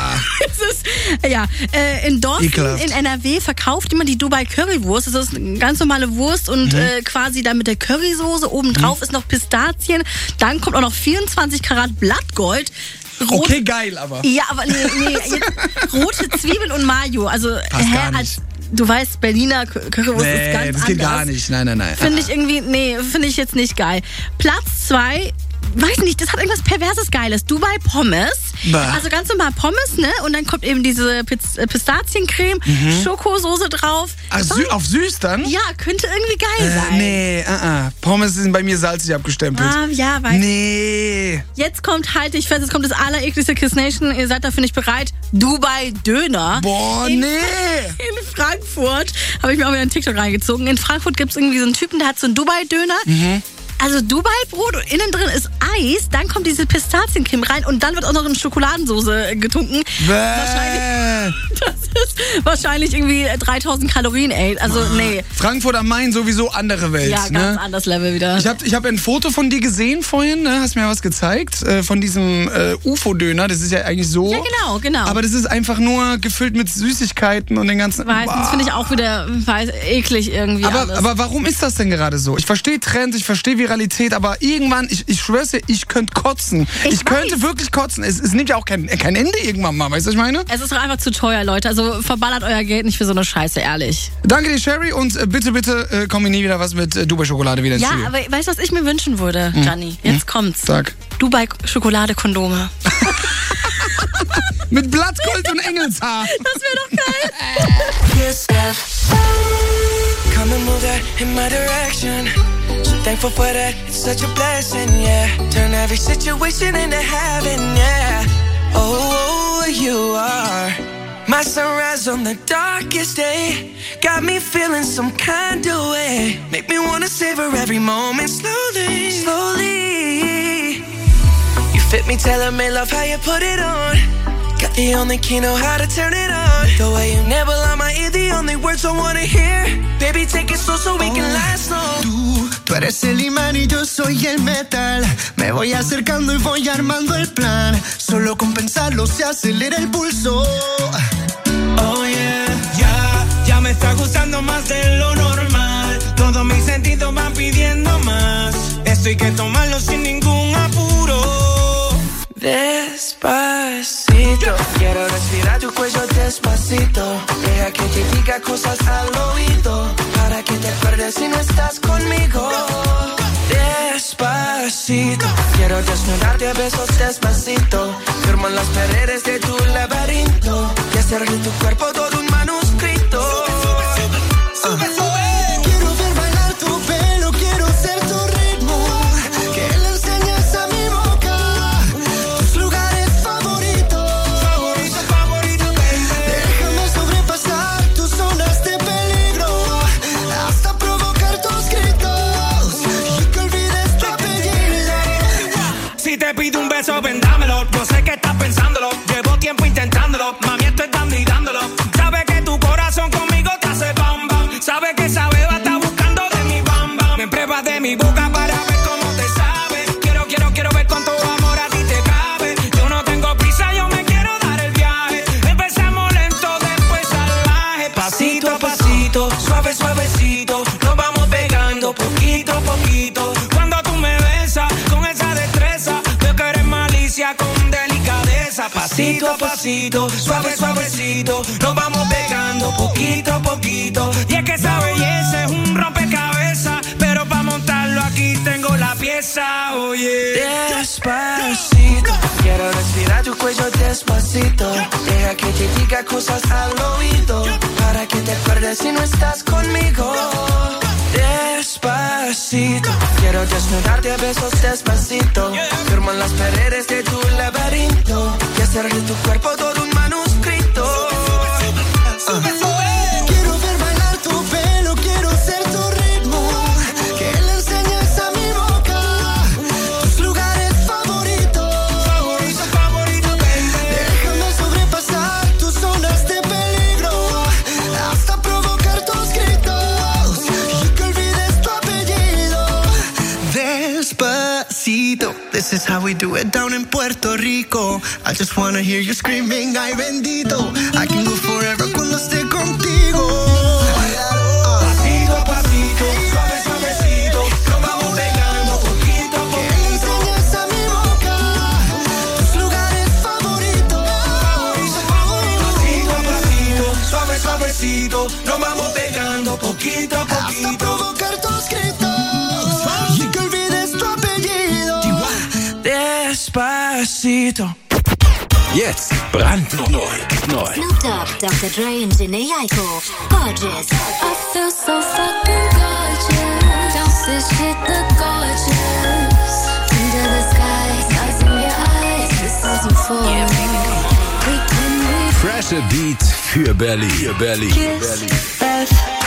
Es ist, ja, äh, in Dortmund, Ekelhaft. in N R W verkauft jemand die Dubai Currywurst. Das ist eine ganz normale Wurst und mhm. äh, quasi da mit der Currysoße. Obendrauf mhm. ist noch Pistazien. Dann kommt auch noch vierundzwanzig Karat Blattgold. Rot, okay, geil, aber. Ja, aber nee, nee, jetzt, rote Zwiebeln und Mayo. Also, hä, als, du weißt, Berliner Currywurst nee, ist ganz anders. Das geht gar nicht, nein, nein, nein. Finde ich irgendwie, nee, finde ich jetzt nicht geil. Platz zwei, weiß nicht, das hat irgendwas Perverses Geiles. Dubai Pommes. Bah. Also ganz normal Pommes, ne? Und dann kommt eben diese Piz- Pistaziencreme, mhm. Schokosoße drauf. Ach, sü- auf süß dann? Ja, könnte irgendwie geil äh, sein. Nee, uh-uh. Pommes sind bei mir salzig abgestempelt. Ah, ja, weiß Nee. Jetzt kommt, halte ich fest, jetzt kommt das allerekligste Kiss Nation. Ihr seid dafür nicht bereit. Dubai Döner. Boah, in, nee. In Frankfurt habe ich mir auch wieder einen TikTok reingezogen. In Frankfurt gibt es irgendwie so einen Typen, der hat so einen Dubai Döner. Mhm. Also Dubai-Brot und innen drin ist Eis, dann kommt diese Pistaziencreme rein und dann wird auch noch in Schokoladensoße getunken. Bäh. Wahrscheinlich, das ist wahrscheinlich irgendwie dreitausend Kalorien, ey. Also nee. Frankfurt am Main sowieso andere Welt. Ja, ganz ne? anderes Level wieder. Ich habe ich hab ein Foto von dir gesehen vorhin, ne? Hast mir was gezeigt, äh, von diesem äh, U F O-Döner. Das ist ja eigentlich so. Ja, genau, genau. Aber das ist einfach nur gefüllt mit Süßigkeiten und den ganzen... Weiß, das finde ich auch wieder weiß, eklig irgendwie aber, alles. aber warum ist das denn gerade so? Ich verstehe Trends, ich verstehe Viralität, aber irgendwann, ich, ich schwör's dir, ich könnte kotzen. Ich, ich könnte wirklich kotzen. Es, es nimmt ja auch kein, kein Ende irgendwann mal, weißt du, was ich meine? Es ist doch einfach zu teuer, Leute. Also verballert euer Geld nicht für so eine Scheiße, ehrlich. Danke dir, Sherry, und äh, bitte, bitte äh, komm mir nie wieder was mit äh, Dubai-Schokolade wieder ins Ja, Studio. aber weißt du, was ich mir wünschen würde, hm. Gianni? Jetzt hm. kommt's. Sag. Dubai-Schokolade-Kondome. Mit Blattgold und Engelshaar. Das wäre doch geil. Yes, come and move that in my direction. So thankful for that, it's such a blessing, yeah. Turn every situation into heaven, yeah. Oh, you are my sunrise on the darkest day. Got me feeling some kind of way. Make me wanna savor every moment slowly, slowly. You fit me, telling me love how you put it on. Got the only key, know how to turn it on. The way you never lie my ear, the only words I wanna hear. Baby, take it slow so we can last long. Tú, tú eres el imán y yo soy el metal. Me voy acercando y voy armando el plan. Solo con pensarlo se acelera el pulso. Oh yeah, ya, ya me está gustando más de lo normal. Todos mis sentidos van pidiendo más. Esto hay que tomarlo sin ningún apuro. Despacito, quiero respirar tu cuello despacito. Deja que te diga cosas al oído, para que te acuerdes si no estás conmigo. Despacito, quiero desnudarte a besos despacito. Firmo en las paredes de tu laberinto y hacer de tu cuerpo todo un manuscrito. Sube, sube, sube, sube, sube. Quiero ver bailar tu pelo, quiero ser tu ritmo. Que le enseñes a mi boca tus lugares favoritos. Favorito, favorito, baby. Déjame sobrepasar tus zonas de peligro hasta provocar tus gritos y que olvides tu apellido. Si te pido un beso, ven dámelo. Yo sé que estás pensándolo. Llevo tiempo intentándolo. Mami, estoy dando y dándolo. Sabes que tu corazón conmigo te hace bam bam. Sabes que esa beba está buscando de mi bam bam. Me pruebas de mi boca para ver cómo te sabe. Quiero, quiero, quiero ver cuánto amor a ti te cabe. Yo no tengo prisa, yo me quiero dar el viaje. Empezamos lento, después salvaje. Pasito a pasito, suave, suavecito. Nos vamos pegando poquito a poquito. Cuando tú me besas, Pasito a pasito, suave suavecito, nos vamos pegando poquito a poquito. Y es que esa belleza es un rompecabezas, pero para montarlo aquí tengo la pieza, oye. Despacito, quiero respirar tu cuello despacito. Deja que te diga cosas al oído, para que te acuerdes si no estás conmigo. Despacito, quiero desnudarte a besos despacito. Firman las paredes de tu laberinto y hacer de tu cuerpo todo un manuscrito. Uh. Quiero ver bailar tu pelo, quiero ser tu ritmo. Que le enseñes a mi boca tus lugares favoritos. Favorito, favorito, baby. Déjame sobrepasar tus zonas de peligro, hasta provocar tus gritos y que olvides tu apellido. Despacito, this is how we do it down in Puerto Rico. I just wanna hear you screaming, ay bendito. I can go forever cuando esté contigo. Pasito a pasito, suave suavecito, nos vamos pegando poquito a poquito. Que enseñes a mi boca tus lugares favoritos. Favorito, favorito. Pasito a pasito, suave suavecito, nos vamos pegando poquito a poquito. Hasta provocar tus gritos y que olvides tu apellido. Despacito. Jetzt brandneu. Neu. Snoop Dogg, Doktor Dre und Jhené Aiko. Gorgeous. I feel so fucking gorgeous. Don't this shit look gorgeous? Under the sky, stars in your eyes. This isn't for yeah, baby, come on. We can be Freshe Beat für Berlin. Für Berlin. Kiss F.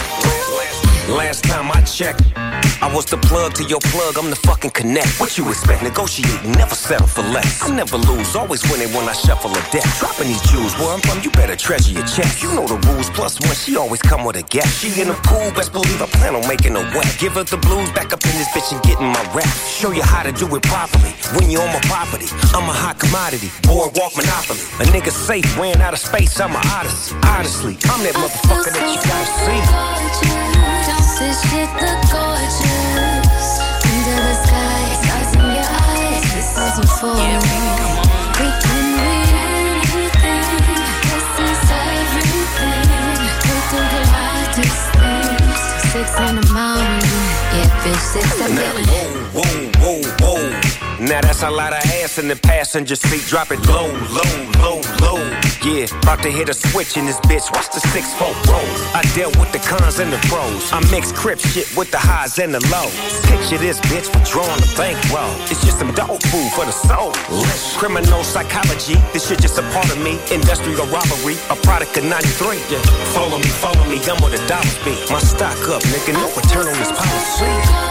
Last time I checked, I was the plug to your plug, I'm the fucking connect. What you expect? Negotiating, never settle for less. I never lose, always winning when I shuffle a deck. Dropping these jewels, where I'm from, you better treasure your check. You know the rules, plus one, she always come with a gap. She in the pool, best believe I plan on making her wet. Give her the blues, back up in this bitch and getting my rap. Show you how to do it properly, when you're on my property. I'm a hot commodity, boardwalk monopoly. A nigga safe, ran out of space, I'm an odyssey. Honestly, I'm that motherfucker that you gotta see. This shit look gorgeous. Under the sky, stars in your eyes. This isn't for yeah, baby, come on. We can win anything. This is everything. We do the hardest things. Six in the morning. Yeah, bitch, six in the morning. Whoa, whoa, whoa, whoa. Now that's a lot of ass in the passenger seat. Drop it low, low, low, low. Yeah, about to hit a switch in this bitch. Watch the six four rolls. I dealt with the cons and the pros. I mix crip shit with the highs and the lows. Picture this bitch withdrawing the bankroll. It's just some dog food for the soul. Criminal psychology, this shit just a part of me. Industrial robbery, a product of ninety-three. Yeah. Follow me, follow me, I'm where the dollars be. My stock up, nigga, no return on this policy.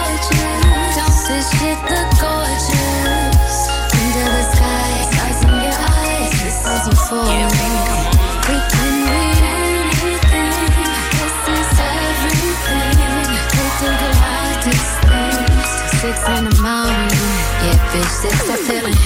This shit look gorgeous. Under the sky, stars in your eyes. This isn't for yeah, baby, come on. We can win anything. This is everything. We do the hardest things. Six in the morning. Yeah, bitch, six I'm feeling.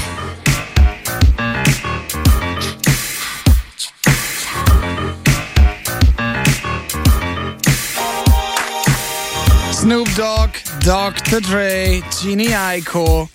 Snoop Dogg, Doktor Dre, Jhené Aiko.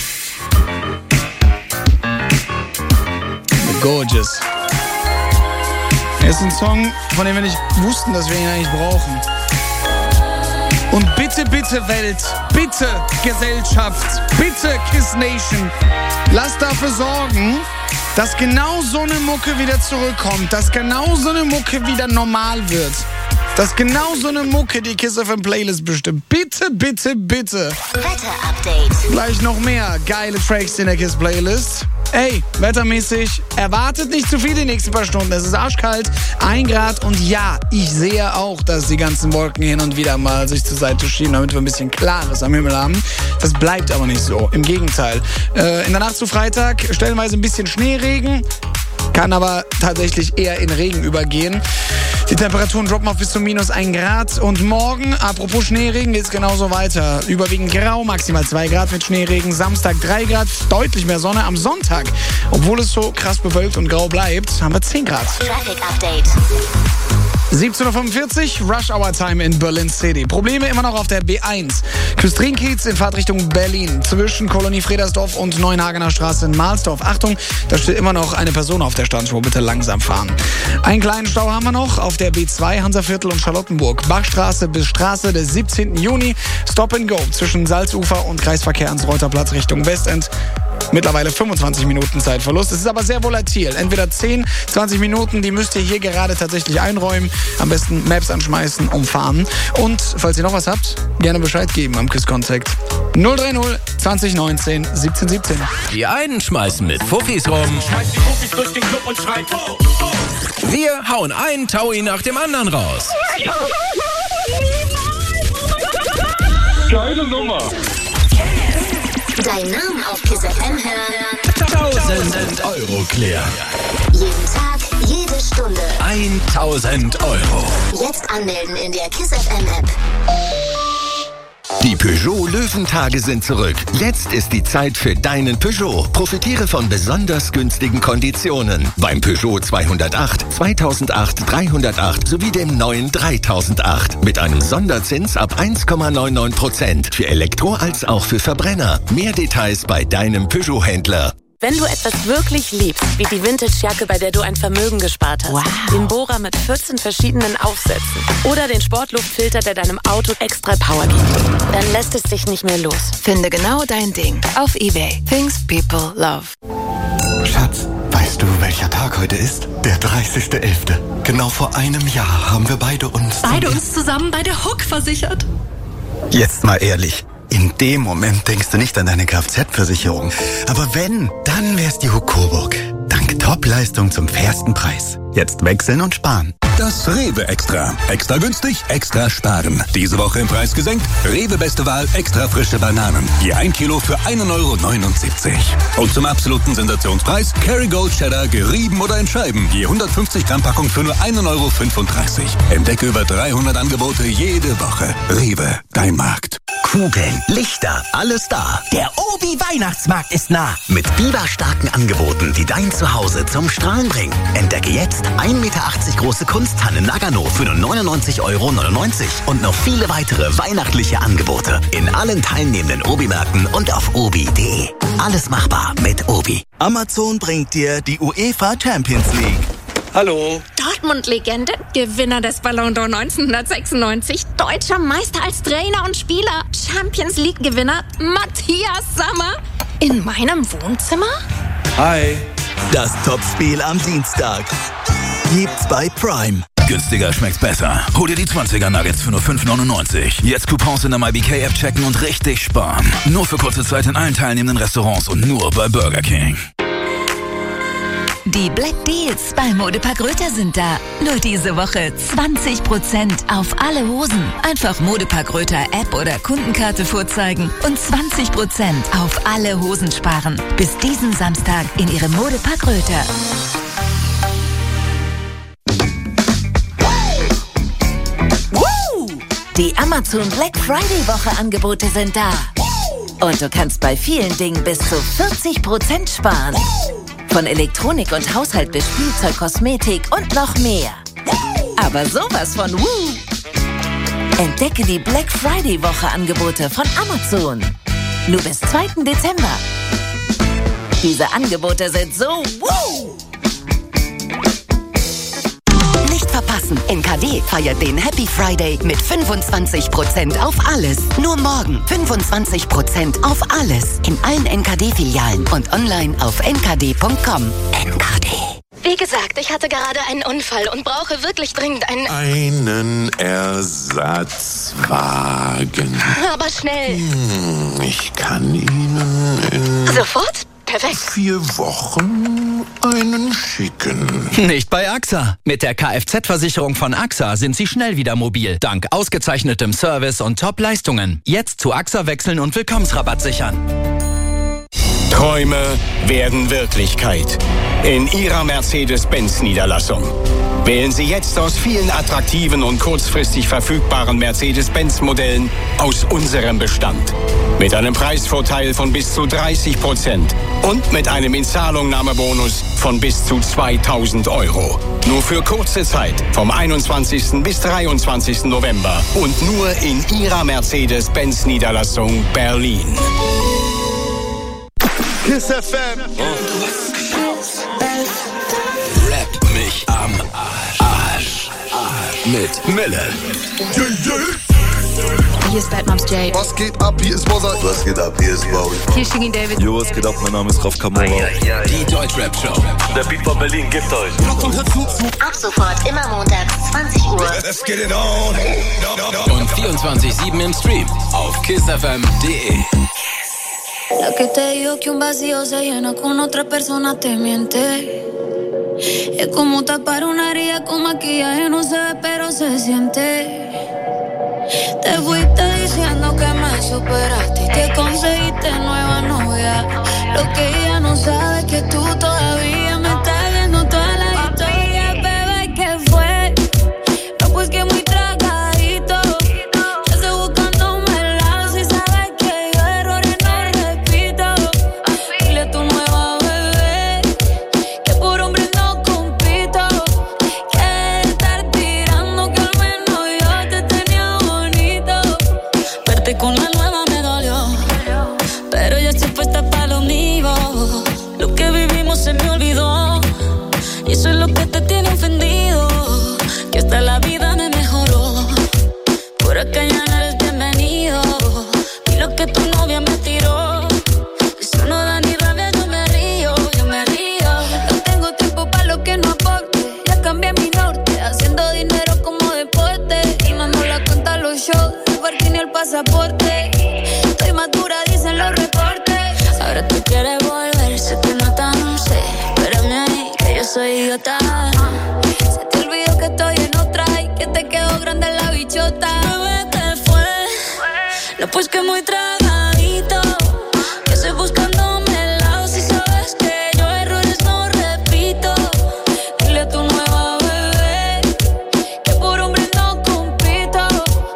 Gorgeous. Er ist ein Song, von dem wir nicht wussten, dass wir ihn eigentlich brauchen. Und bitte, bitte Welt, bitte Gesellschaft, bitte Kiss Nation, lasst dafür sorgen, dass genau so eine Mucke wieder zurückkommt, dass genau so eine Mucke wieder normal wird. Dass genau so eine Mucke die Kiss F M Playlist bestimmt. Bitte, bitte, bitte. Wetter-Update. Gleich noch mehr geile Tracks in der Kiss Playlist. Ey, wettermäßig, erwartet nicht zu viel die nächsten paar Stunden. Es ist arschkalt, ein Grad und ja, ich sehe auch, dass die ganzen Wolken hin und wieder mal sich zur Seite schieben, damit wir ein bisschen Klares am Himmel haben. Das bleibt aber nicht so, im Gegenteil. Äh, in der Nacht zu Freitag stellenweise ein bisschen Schneeregen, kann aber tatsächlich eher in Regen übergehen. Die Temperaturen droppen auf bis zu minus ein Grad. Und morgen, apropos Schneeregen, geht es genauso weiter. Überwiegend grau, maximal zwei Grad mit Schneeregen. Samstag drei Grad, deutlich mehr Sonne. Am Sonntag, obwohl es so krass bewölkt und grau bleibt, haben wir zehn Grad. Traffic Update. siebzehn Uhr fünfundvierzig, Rush Hour Time in Berlin City. Probleme immer noch auf der B eins. Küstrinkiez in Fahrtrichtung Berlin. Zwischen Kolonie Fredersdorf und Neuenhagener Straße in Mahlsdorf. Achtung, da steht immer noch eine Person auf der Standspur. Bitte langsam fahren. Einen kleinen Stau haben wir noch auf der B zwei, Hansaviertel und Charlottenburg. Bachstraße bis Straße des siebzehnten Juni. Stop and Go zwischen Salzufer und Kreisverkehr ans Reuterplatz Richtung Westend. Mittlerweile fünfundzwanzig Minuten Zeitverlust. Es ist aber sehr volatil. Entweder zehn, zwanzig Minuten, die müsst ihr hier gerade tatsächlich einräumen. Am besten Maps anschmeißen, umfahren. Und falls ihr noch was habt, gerne Bescheid geben am Kiss Contact. null drei null zwanzig neunzehn siebzehn siebzehn. Die einen schmeißen mit Fuffis rum. Schmeißt die Fuffis durch den Club und schreit. Wir hauen einen Taui nach dem anderen raus. Geile Nummer. Dein Name auf Kiss F M hören. Tausend Euro klären. Jeden Tag, jede Stunde. Eintausend Euro. Jetzt anmelden in der Kiss F M App. Die Peugeot Löwentage sind zurück. Jetzt ist die Zeit für deinen Peugeot. Profitiere von besonders günstigen Konditionen. Beim Peugeot zweihundertacht, zweitausendacht, dreihundertacht sowie dem neuen dreitausendacht. Mit einem Sonderzins ab eins Komma neunundneunzig Prozent. Für Elektro- als auch für Verbrenner. Mehr Details bei deinem Peugeot-Händler. Wenn du etwas wirklich liebst, wie die Vintage-Jacke, bei der du ein Vermögen gespart hast, wow. Den Bohrer mit vierzehn verschiedenen Aufsätzen oder den Sportluftfilter, der deinem Auto extra Power gibt, dann lässt es dich nicht mehr los. Finde genau dein Ding auf eBay. Things people love. Schatz, weißt du, welcher Tag heute ist? Der dreißigster elfte Genau vor einem Jahr haben wir beide uns... Beide uns zusammen bei der Hook versichert. Jetzt mal ehrlich. In dem Moment denkst du nicht an deine Kfz-Versicherung. Aber wenn, dann wär's die Hook Coburg. Dank Top-Leistung zum fairsten Preis. Jetzt wechseln und sparen. Das Rewe Extra. Extra günstig, extra sparen. Diese Woche im Preis gesenkt. Rewe Beste Wahl, extra frische Bananen. Je ein Kilo für einen Euro neunundsiebzig. Und zum absoluten Sensationspreis Kerrygold Cheddar, gerieben oder in Scheiben. Je hundertfünfzig Gramm Packung für nur einen Euro fünfunddreißig. Entdecke über dreihundert Angebote jede Woche. Rewe, dein Markt. Kugeln, Lichter, alles da. Der Obi Weihnachtsmarkt ist nah. Mit biberstarken Angeboten, die dein Zuhause zum Strahlen bringen. Entdecke jetzt ein Meter achtzig große Kunsttanne Nagano für nur neunundneunzig Euro neunundneunzig. Und noch viele weitere weihnachtliche Angebote. In allen teilnehmenden Obi-Märkten und auf obi punkt de. Alles machbar mit Obi. Amazon bringt dir die UEFA Champions League. Hallo. Dortmund-Legende, Gewinner des Ballon d'Or neunzehnhundertsechsundneunzig, deutscher Meister als Trainer und Spieler, Champions League-Gewinner Matthias Sammer in meinem Wohnzimmer? Hi. Das Topspiel am Dienstag. Gibt's bei Prime. Günstiger schmeckt's besser. Hol dir die zwanziger Nuggets für nur fünf neunundneunzig. Jetzt Coupons in der MyBK-App checken und richtig sparen. Nur für kurze Zeit in allen teilnehmenden Restaurants und nur bei Burger King. Die Black Deals bei Modepark Röther sind da. Nur diese Woche zwanzig Prozent auf alle Hosen. Einfach Modepark Röther App oder Kundenkarte vorzeigen und zwanzig Prozent auf alle Hosen sparen. Bis diesen Samstag in Ihrem Modepark Röther. Die Amazon Black Friday Woche Angebote sind da. Und du kannst bei vielen Dingen bis zu vierzig Prozent sparen. Von Elektronik und Haushalt bis Spielzeug, Kosmetik und noch mehr. Aber sowas von Woo! Entdecke die Black Friday Woche Angebote von Amazon. Nur bis zweiten Dezember. Diese Angebote sind so Woo! Nicht verpassen. N K D feiert den Happy Friday mit fünfundzwanzig Prozent auf alles. Nur morgen fünfundzwanzig Prozent auf alles. In allen N K D-Filialen und online auf n k d punkt com. N K D. Wie gesagt, ich hatte gerade einen Unfall und brauche wirklich dringend einen... Einen Ersatzwagen. Aber schnell. Hm, ich kann Ihnen in... Sofort? Perfekt. Vier Wochen einen schicken. Nicht bei AXA. Mit der Kfz-Versicherung von AXA sind Sie schnell wieder mobil. Dank ausgezeichnetem Service und Top-Leistungen. Jetzt zu AXA wechseln und Willkommensrabatt sichern. Träume werden Wirklichkeit. In Ihrer Mercedes-Benz-Niederlassung. Wählen Sie jetzt aus vielen attraktiven und kurzfristig verfügbaren Mercedes-Benz-Modellen aus unserem Bestand. Mit einem Preisvorteil von bis zu dreißig Prozent und mit einem Inzahlungnahmebonus von bis zu zweitausend Euro. Nur für kurze Zeit, vom einundzwanzigsten bis dreiundzwanzigsten November. Und nur in Ihrer Mercedes-Benz-Niederlassung Berlin. Kiss F M. Rap mich am Arsch. Arsch. Arsch. Mit Mille. Yeah, yeah. Hier ist Bad Moms J. Was geht ab? Hier ist Mozart. Was geht ab? Hier ist Bowie. Hier ist Shiggy David. Jo, was geht ab? Mein Name ist Raf Kamora. Die Deutschrap-Show. Der Beat von Berlin, gibt euch. Ab sofort immer montags zwanzig Uhr. Let's get it on. Und vierundzwanzig sieben im Stream auf kiss f m punkt d e. La que te digo que un vacío se llena con otra persona te miente. Es como tapar una herida con maquillaje, no se ve pero se siente. Te fuiste diciendo que me superaste y que conseguiste nueva novia. Lo que ella no sabe es que tú todavía me estás viendo toda la historia. Bebé, ¿qué fue? No, pues que muy tragadito. Yo estoy buscándome el lado si sabes que yo errores no repito. Dile a tu nueva bebé que por hombre no compito. Que estar tirando que al menos yo te tenía bonito. Verte con la nueva me dolió, pero ya estoy puesta para lo mío. Lo que vivimos se me olvidó y eso es lo que te tiene ofendido. Que hasta la vida me mejoró. Por acá ya no eres bienvenido. Y lo que tu novia me tiró, eso no da ni rabia, yo me río, yo me río. No tengo tiempo para lo que no aporte. Ya cambié mi norte, haciendo dinero como deporte. Y no ando la cuenta a los shows, el parking ni el pasaporte. Estoy madura, dicen los reportes. Ahora tú quieres volver, se te nota, no sé. Espérame ahí, que yo soy idiota. Se te olvidó que estoy en otra y que te quedó grande la bichota. Bebé, ¿qué fue? No, pues que muy tragadito. Que estoy buscándome el lado si sabes que yo errores no repito. Dile a tu nueva bebé que por hombre no compito.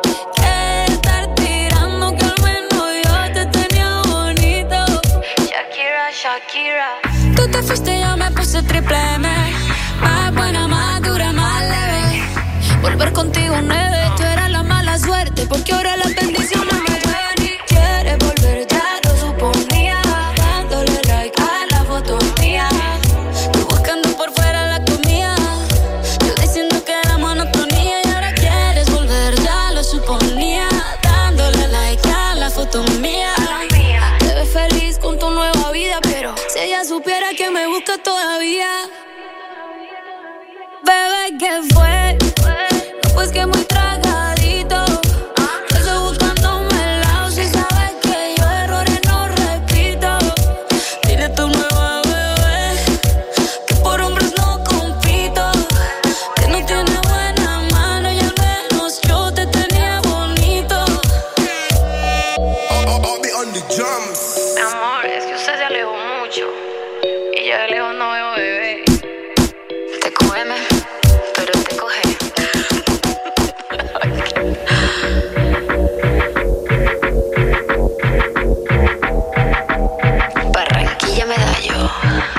Que estar tirando que al menos yo te tenía bonito. Shakira, Shakira. Tú te fuiste y yo me puse triple M. Más buena, más dura, más leve. Volver contigo nueve. Tú eras la mala suerte porque ahora las bendiciones me llegan y quieres volver, ya lo suponía. Dándole like a la foto mía. Tú buscando por fuera la comida. Yo diciendo que era monotonía. Y ahora quieres volver, ya lo suponía. Dándole like a la foto mía. Te ves feliz con tu nueva vida, pero si ella supiera que me busca todavía. Bebé, ¿qué fue? No, pues que muy tragadito. Yo estoy buscándome el lado si sabes que yo errores no repito. Dile a tu nueva bebé que por hombres no compito. Que no tiene buena mano y al menos yo te tenía bonito. Mi amor, es que usted se alejó mucho y yo de lejos no veo bebé. Te come, pero te coge. Barranquilla Medallo.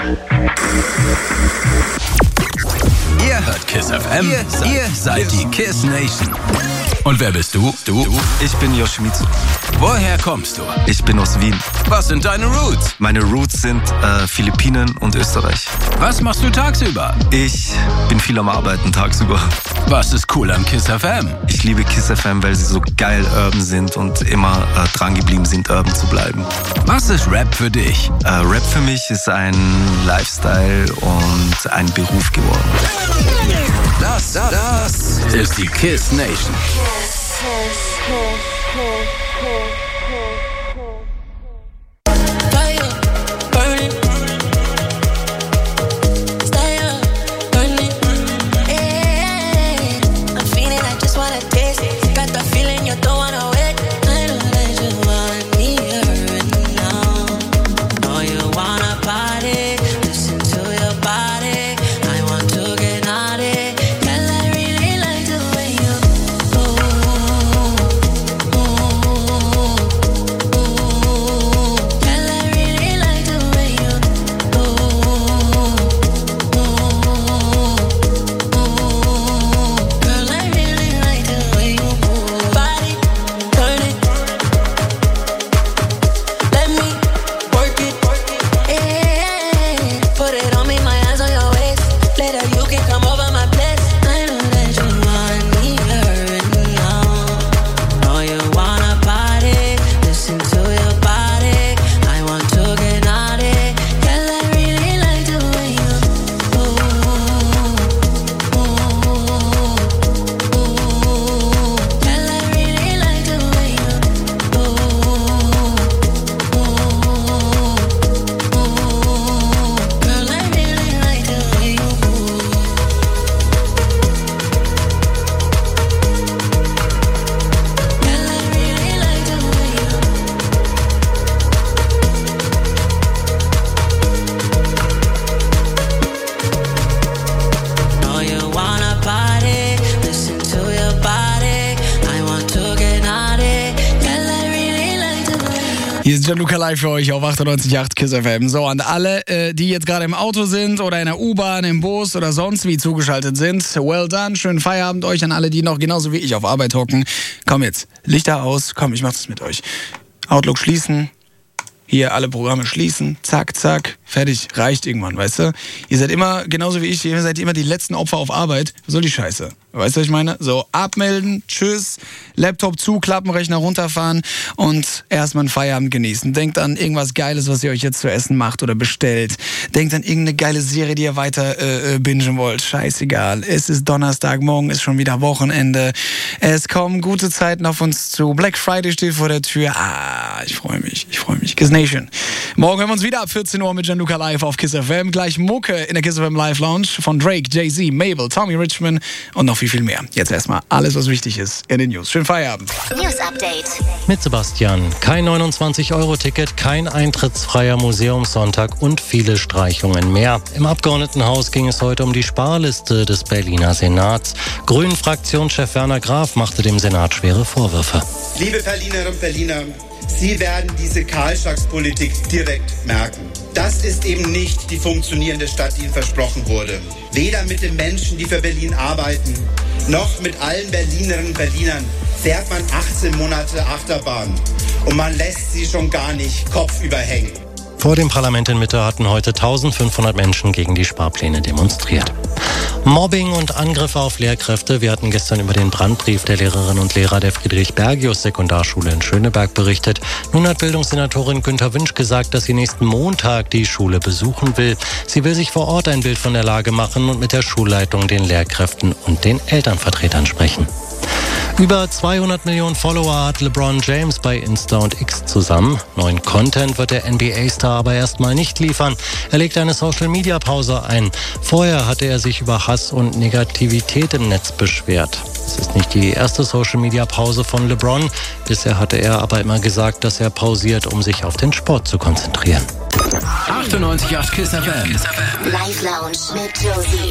Ihr hört Kiss F M. Ihr seid, ihr seid die Kiss Nation. Und wer bist du? Du? Ich bin Yoshimitsu. Woher kommst du? Ich bin aus Wien. Was sind deine Roots? Meine Roots sind äh, Philippinen und Österreich. Was machst du tagsüber? Ich bin viel am Arbeiten tagsüber. Was ist cool am Kiss F M? Ich liebe Kiss F M, weil sie so geil urban sind und immer äh, dran geblieben sind, urban zu bleiben. Was ist Rap für dich? Äh, Rap für mich ist ein Lifestyle und ein Beruf geworden. Das, das, das ist die Kiss Nation. All you Hier ist Gianluca Live für euch auf achtundneunzig Komma acht KISS F M. So, an alle, äh, die jetzt gerade im Auto sind oder in der U-Bahn, im Bus oder sonst wie zugeschaltet sind, well done, schönen Feierabend euch. An alle, die noch genauso wie ich auf Arbeit hocken. Komm jetzt, Lichter aus, komm, ich mach das mit euch. Outlook schließen. Hier alle Programme schließen, zack, zack, fertig, reicht irgendwann, weißt du? Ihr seid immer, genauso wie ich, ihr seid immer die letzten Opfer auf Arbeit. Was soll die Scheiße? Weißt du, was ich meine? So, abmelden, tschüss, Laptop zuklappen, Rechner runterfahren und erstmal einen Feierabend genießen. Denkt an irgendwas Geiles, was ihr euch jetzt zu essen macht oder bestellt. Denkt an irgendeine geile Serie, die ihr weiter äh, bingen wollt. Scheißegal. Es ist Donnerstag, morgen ist schon wieder Wochenende. Es kommen gute Zeiten auf uns zu. Black Friday steht vor der Tür. Ah, ich freue mich, ich freue mich. Kiss Nation. Morgen hören wir uns wieder ab vierzehn Uhr mit Gianluca Live auf KISS F M. Gleich Mucke in der KISS F M Live Lounge von Drake, Jay-Z, Mabel, Tommy Richman und noch viel, viel mehr. Jetzt erstmal alles, was wichtig ist in den News. Schönen Feierabend. News Update. Mit Sebastian. Kein neunundzwanzig Euro Ticket, kein eintrittsfreier Museumssonntag und viele Streichungen mehr. Im Abgeordnetenhaus ging es heute um die Sparliste des Berliner Senats. Grünen-Fraktionschef Werner Graf machte dem Senat schwere Vorwürfe. Liebe Berlinerinnen und Berliner, Sie werden diese Kahlschlagspolitik direkt merken. Das ist eben nicht die funktionierende Stadt, die Ihnen versprochen wurde. Weder mit den Menschen, die für Berlin arbeiten, noch mit allen Berlinerinnen und Berlinern fährt man achtzehn Monate Achterbahn. Und man lässt sie schon gar nicht kopfüber hängen. Vor dem Parlament in Mitte hatten heute eintausendfünfhundert Menschen gegen die Sparpläne demonstriert. Mobbing und Angriffe auf Lehrkräfte. Wir hatten gestern über den Brandbrief der Lehrerinnen und Lehrer der Friedrich-Bergius-Sekundarschule in Schöneberg berichtet. Nun hat Bildungssenatorin Günther Wünsch gesagt, dass sie nächsten Montag die Schule besuchen will. Sie will sich vor Ort ein Bild von der Lage machen und mit der Schulleitung, den Lehrkräften und den Elternvertretern sprechen. Über zweihundert Millionen Follower hat LeBron James bei Insta und X zusammen. Neuen Content wird der N B A-Star aber erstmal nicht liefern. Er legt eine Social-Media-Pause ein. Vorher hatte er sich über Hass und Negativität im Netz beschwert. Es ist nicht die erste Social-Media-Pause von LeBron. Bisher hatte er aber immer gesagt, dass er pausiert, um sich auf den Sport zu konzentrieren. achtundneunzig Komma acht KISS F M. Live Lounge mit Josie.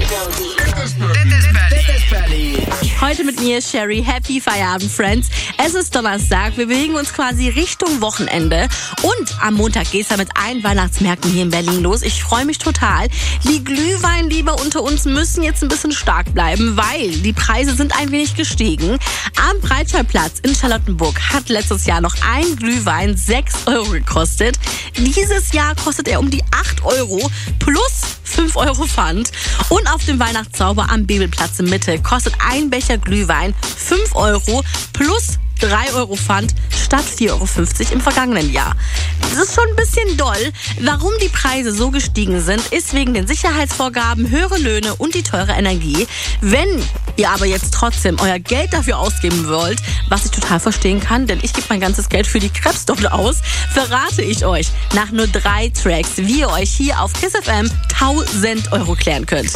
Heute mit mir Sherry. Happy Feierabend, Friends. Es ist Donnerstag. Wir bewegen uns quasi Richtung Wochenende. Und am Montag geht's ja mit allen Weihnachtsmärkten hier in Berlin los. Ich freue mich total. Die Glühweinlieber unter uns müssen jetzt ein bisschen stark bleiben, weil die Preise sind ein wenig gestiegen. Am Breitscheidplatz in Charlottenburg hat letztes Jahr noch ein Glühwein sechs Euro gekostet. Dieses Jahr kostet er um die acht Euro plus fünf Euro Pfand. Und auf dem Weihnachtszauber am Bebelplatz in Mitte kostet ein Becher Glühwein fünf Euro plus drei Euro Pfand statt vier Euro fünfzig im vergangenen Jahr. Das ist schon ein bisschen doll. Warum die Preise so gestiegen sind, ist wegen den Sicherheitsvorgaben, höhere Löhne und die teure Energie. Wenn ihr aber jetzt trotzdem euer Geld dafür ausgeben wollt, was ich total verstehen kann, denn ich gebe mein ganzes Geld für die Krebs dort aus, verrate ich euch nach nur drei Tracks, wie ihr euch hier auf KISS F M tausend Euro klären könnt.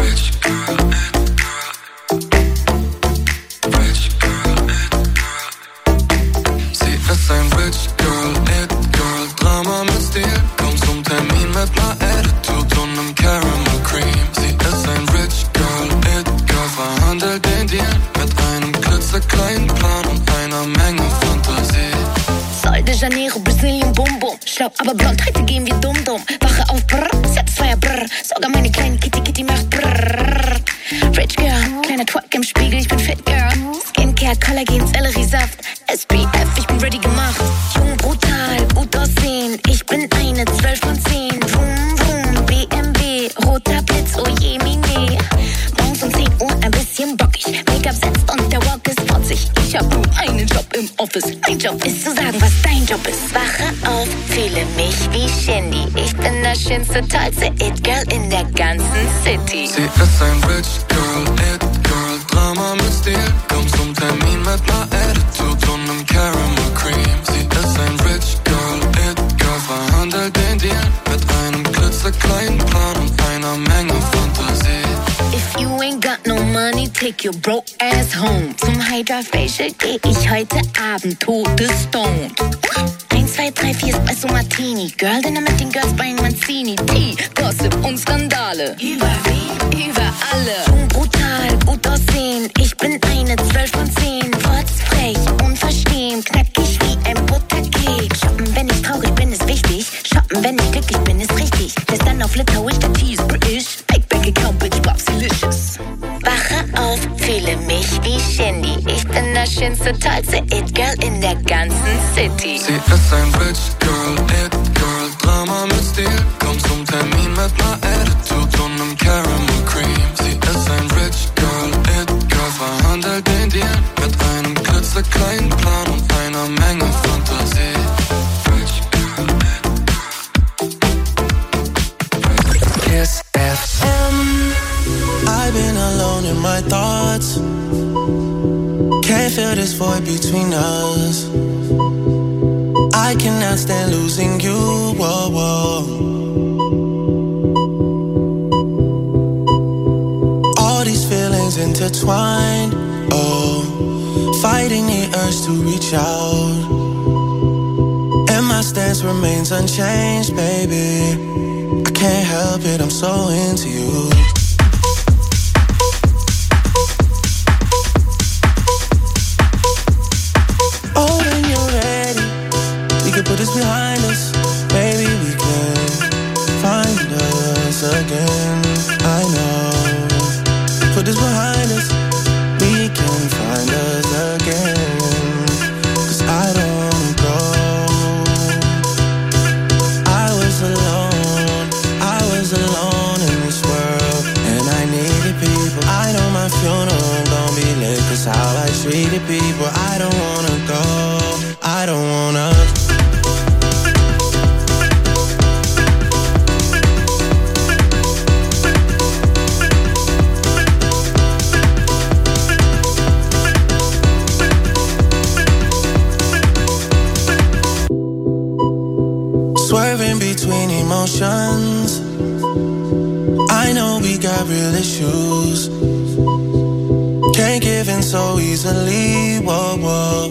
Ist ein Rich Girl, It Girl, Drama mit Stil. Komm zum Termin mit ner Attitude und nem Caramel Cream. Sie ist ein Rich Girl, It Girl, verhandelt den Deal mit einem klitzekleinen Plan und einer Menge Fantasie. Sol de Janeiro, Brasilien, Bum Bum. Schlau, aber blond, heute gehen wir dumm dumm. Wache auf, brr, Satisfyer, brr. Sogar meine kleine Kitty Kitty macht brr. Rich Girl, kleiner Twerk im Spiegel, ich bin Fit Girl. Skincare, Kollagen, Selleriesaft. S P F, ich bin ready gemacht. Jung, brutal, gut aussehen. Ich bin eine zwölf von zehn. Vroom, vroom, B M W, roter Blitz, oh je, mine. Morgens um zehn Uhr ein bisschen bockig. Make-up setzt und der Walk ist fotzig. Ich hab nur einen Job im Office. Mein Job ist zu sagen, was dein Job ist. Wache auf, fühle mich wie Shindy. Ich bin das schönste, tollste It-Girl in der ganzen City. Sie ist ein Rich Girl, It Girl, Drama mit Stil. Komm zum Termin mit ner Attitude und nem Caramel Cream. Sie ist ein Rich Girl, It Girl, verhandelt den Deal mit einem klitzekleinen Plan und einer Menge Fantasie. If you ain't got no money, take your broke ass home. Zum Hydra Facial geh ich heute Abend todestoned. eins, zwei, drei, vier Espresso Martini. Girl Dinner mit den Girls bei Mancini. Tea, Gossip und Skandale. Über wen? Über alle. Jung, brutal, gut aussehen. Ich bin eine zwölf von zehn. Rotzfrech, unverstehen. Knackig wie ein Buttercake. Shoppen, wenn ich traurig schönste, tollste It-Girl in der ganzen City. Sie ist ein Rich Girl, It-Girl, Drama mit Stil. Kommt zum Termin mit ner Attitude und nem Caramel Cream. Sie ist ein Rich Girl, It-Girl, verhandelt den Deal mit einem klitzekleinen Plan und einer Menge Fantasie. Rich Girl, It-Girl. Kiss F M. I've been alone in my thoughts. Can't feel this void between us. I cannot stand losing you, whoa, whoa. All these feelings intertwined, oh. Fighting the urge to reach out. And my stance remains unchanged, baby. I can't help it, I'm so into you. Put this behind us, maybe we can find us again. I know. Put this behind us, we can find us again. Cause I don't wanna go. I was alone, I was alone in this world, and I needed people. I know my funeral gon' be lit, cause how I treated people. I don't wanna go, I don't wanna. Swerving between emotions. I know we got real issues. Can't give in so easily. Whoa, whoa.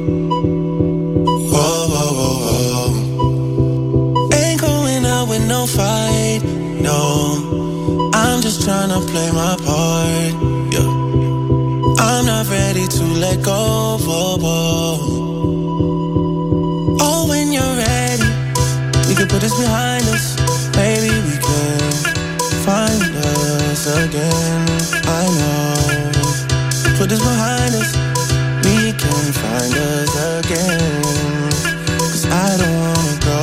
Whoa, whoa, whoa, whoa. Ain't going out with no fight. No, I'm just trying to play my part. Yeah. I'm not ready to let go. Whoa, whoa. Oh, when you're ready, we can put this behind us. Maybe we can find us again. I know. Put this behind us. We can find us again. Cause I don't wanna go.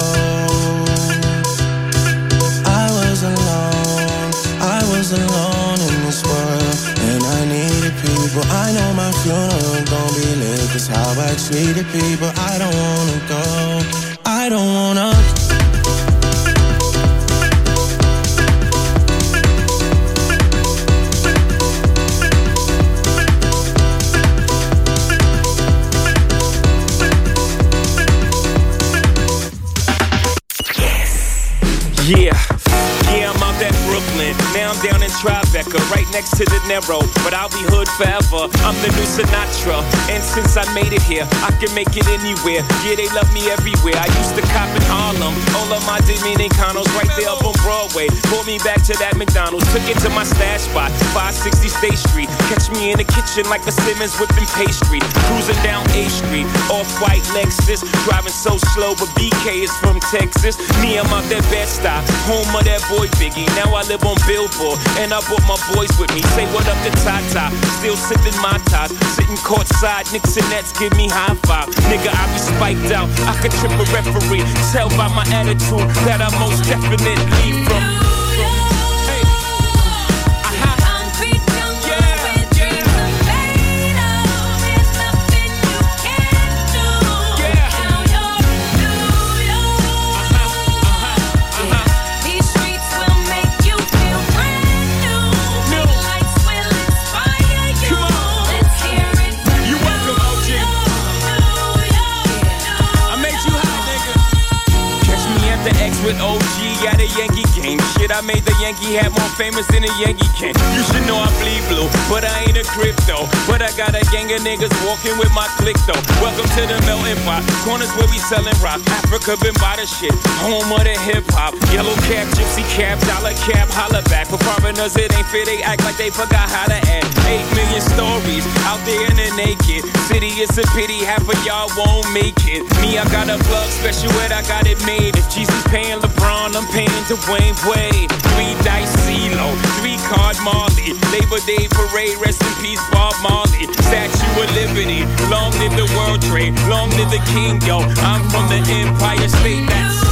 I was alone. I was alone in this world, and I needed people. I know my funeral gon' be lit, cause how I treated people. I don't wanna go. I don't wanna. Yeah, yeah, I'm out at Brooklyn. Now I'm down in Tribeca, right next to the Narrow. But I'll be hood forever. I'm the new Sinatra. And since I made it here, I can make it anywhere. Yeah, they love me everywhere. I used to cop in Harlem. All of my Dominicanos right there up on Broadway. Pulled me back to that McDonald's. Took it to my stash spot, five sixty State Street. Catch me in the kitchen like a Simmons whipping pastry. Cruising down A Street, off-white Lexus. Driving so slow, but B K is from Texas. Me, I'm out that Bed-Stuy, home of that boy Biggie. Now I live on Billboard, and I brought my boys with me. Say what up to Tata, still sipping my ties. Sitting courtside, Knicks and Nets give me high five. Nigga, I be spiked out, I could trip a referee. Tell by my attitude that I most definitely from. With O G at a Yankee game. Shit, I made the Yankee hat more famous than a Yankee can. You should know I bleed blue, but I ain't a crypto. But I got a gang of niggas walking with my click though. Welcome to the melting pot. Corners where we selling rock. Africa been by the shit. Home of the hip hop. Yellow cap, gypsy cap, dollar cap, holla back. For foreigners, it ain't fair. They act like they forgot how to act. Eight million stories out there in the naked city. It's a pity half of y'all won't make it. Me, I got a plug special, and I got it made. If Jesus paying LeBron, I'm T-Pain, Dwayne Wade, three dice CeeLo, three card Marley, Labor Day parade, rest in peace Bob Marley, Statue of Liberty, long live the World Trade, long live the King, yo. I'm from the Empire State. That's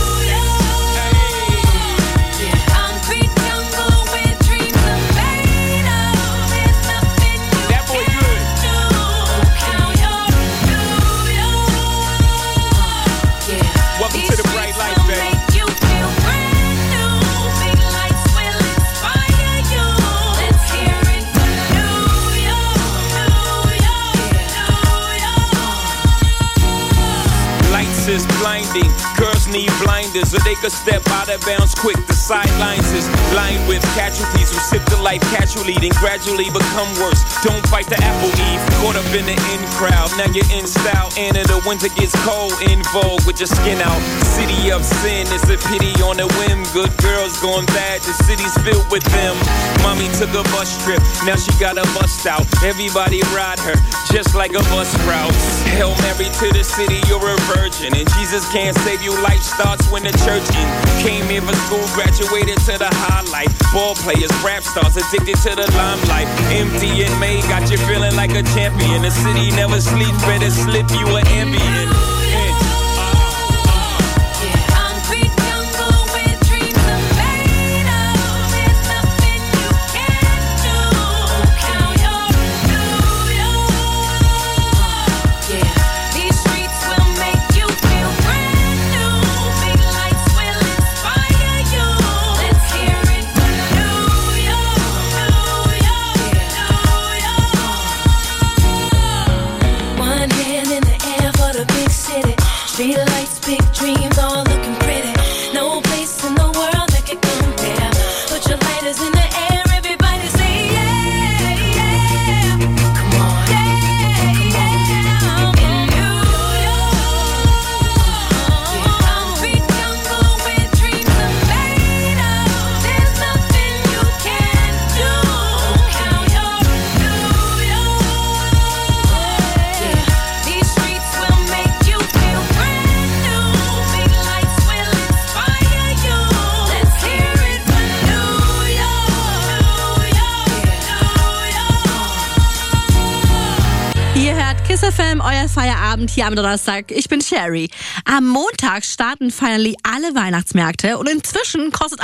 is blinding. Girls need blinders, or they could step out of bounds quick. The sidelines is lined with casualties who sip the life casually, then gradually become worse. Don't fight the apple eve. Caught up in the in crowd, now you're in style. And in the winter gets cold, in vogue with your skin out. City of sin, it's a pity on a whim. Good girls going bad, the city's filled with them. Mommy took a bus trip, now she got a bust out. Everybody ride her, just like a bus route. Hail Mary to the city, you're a virgin. And Jesus can't save you, life starts when the church in. Came here for school, graduated to the highlight. Ball players, rap stars, addicted to the limelight. Empty and May got you feeling like a champion. The city never sleeps, better slip you an ambient. Street lights, big dreams, all looking pretty. No place in the world that can compare. Put your lighters in the air, everybody say yeah, yeah. Come on, yeah, yeah. In New York, concrete jungle where dreams are made of. There's nothing you can't do. Count your New York. Yeah, these streets will make you feel brand. Ihr hört Kiss F M, euer Feierabend hier am Donnerstag. Ich bin Sherry. Am Montag starten finally alle Weihnachtsmärkte und inzwischen kostet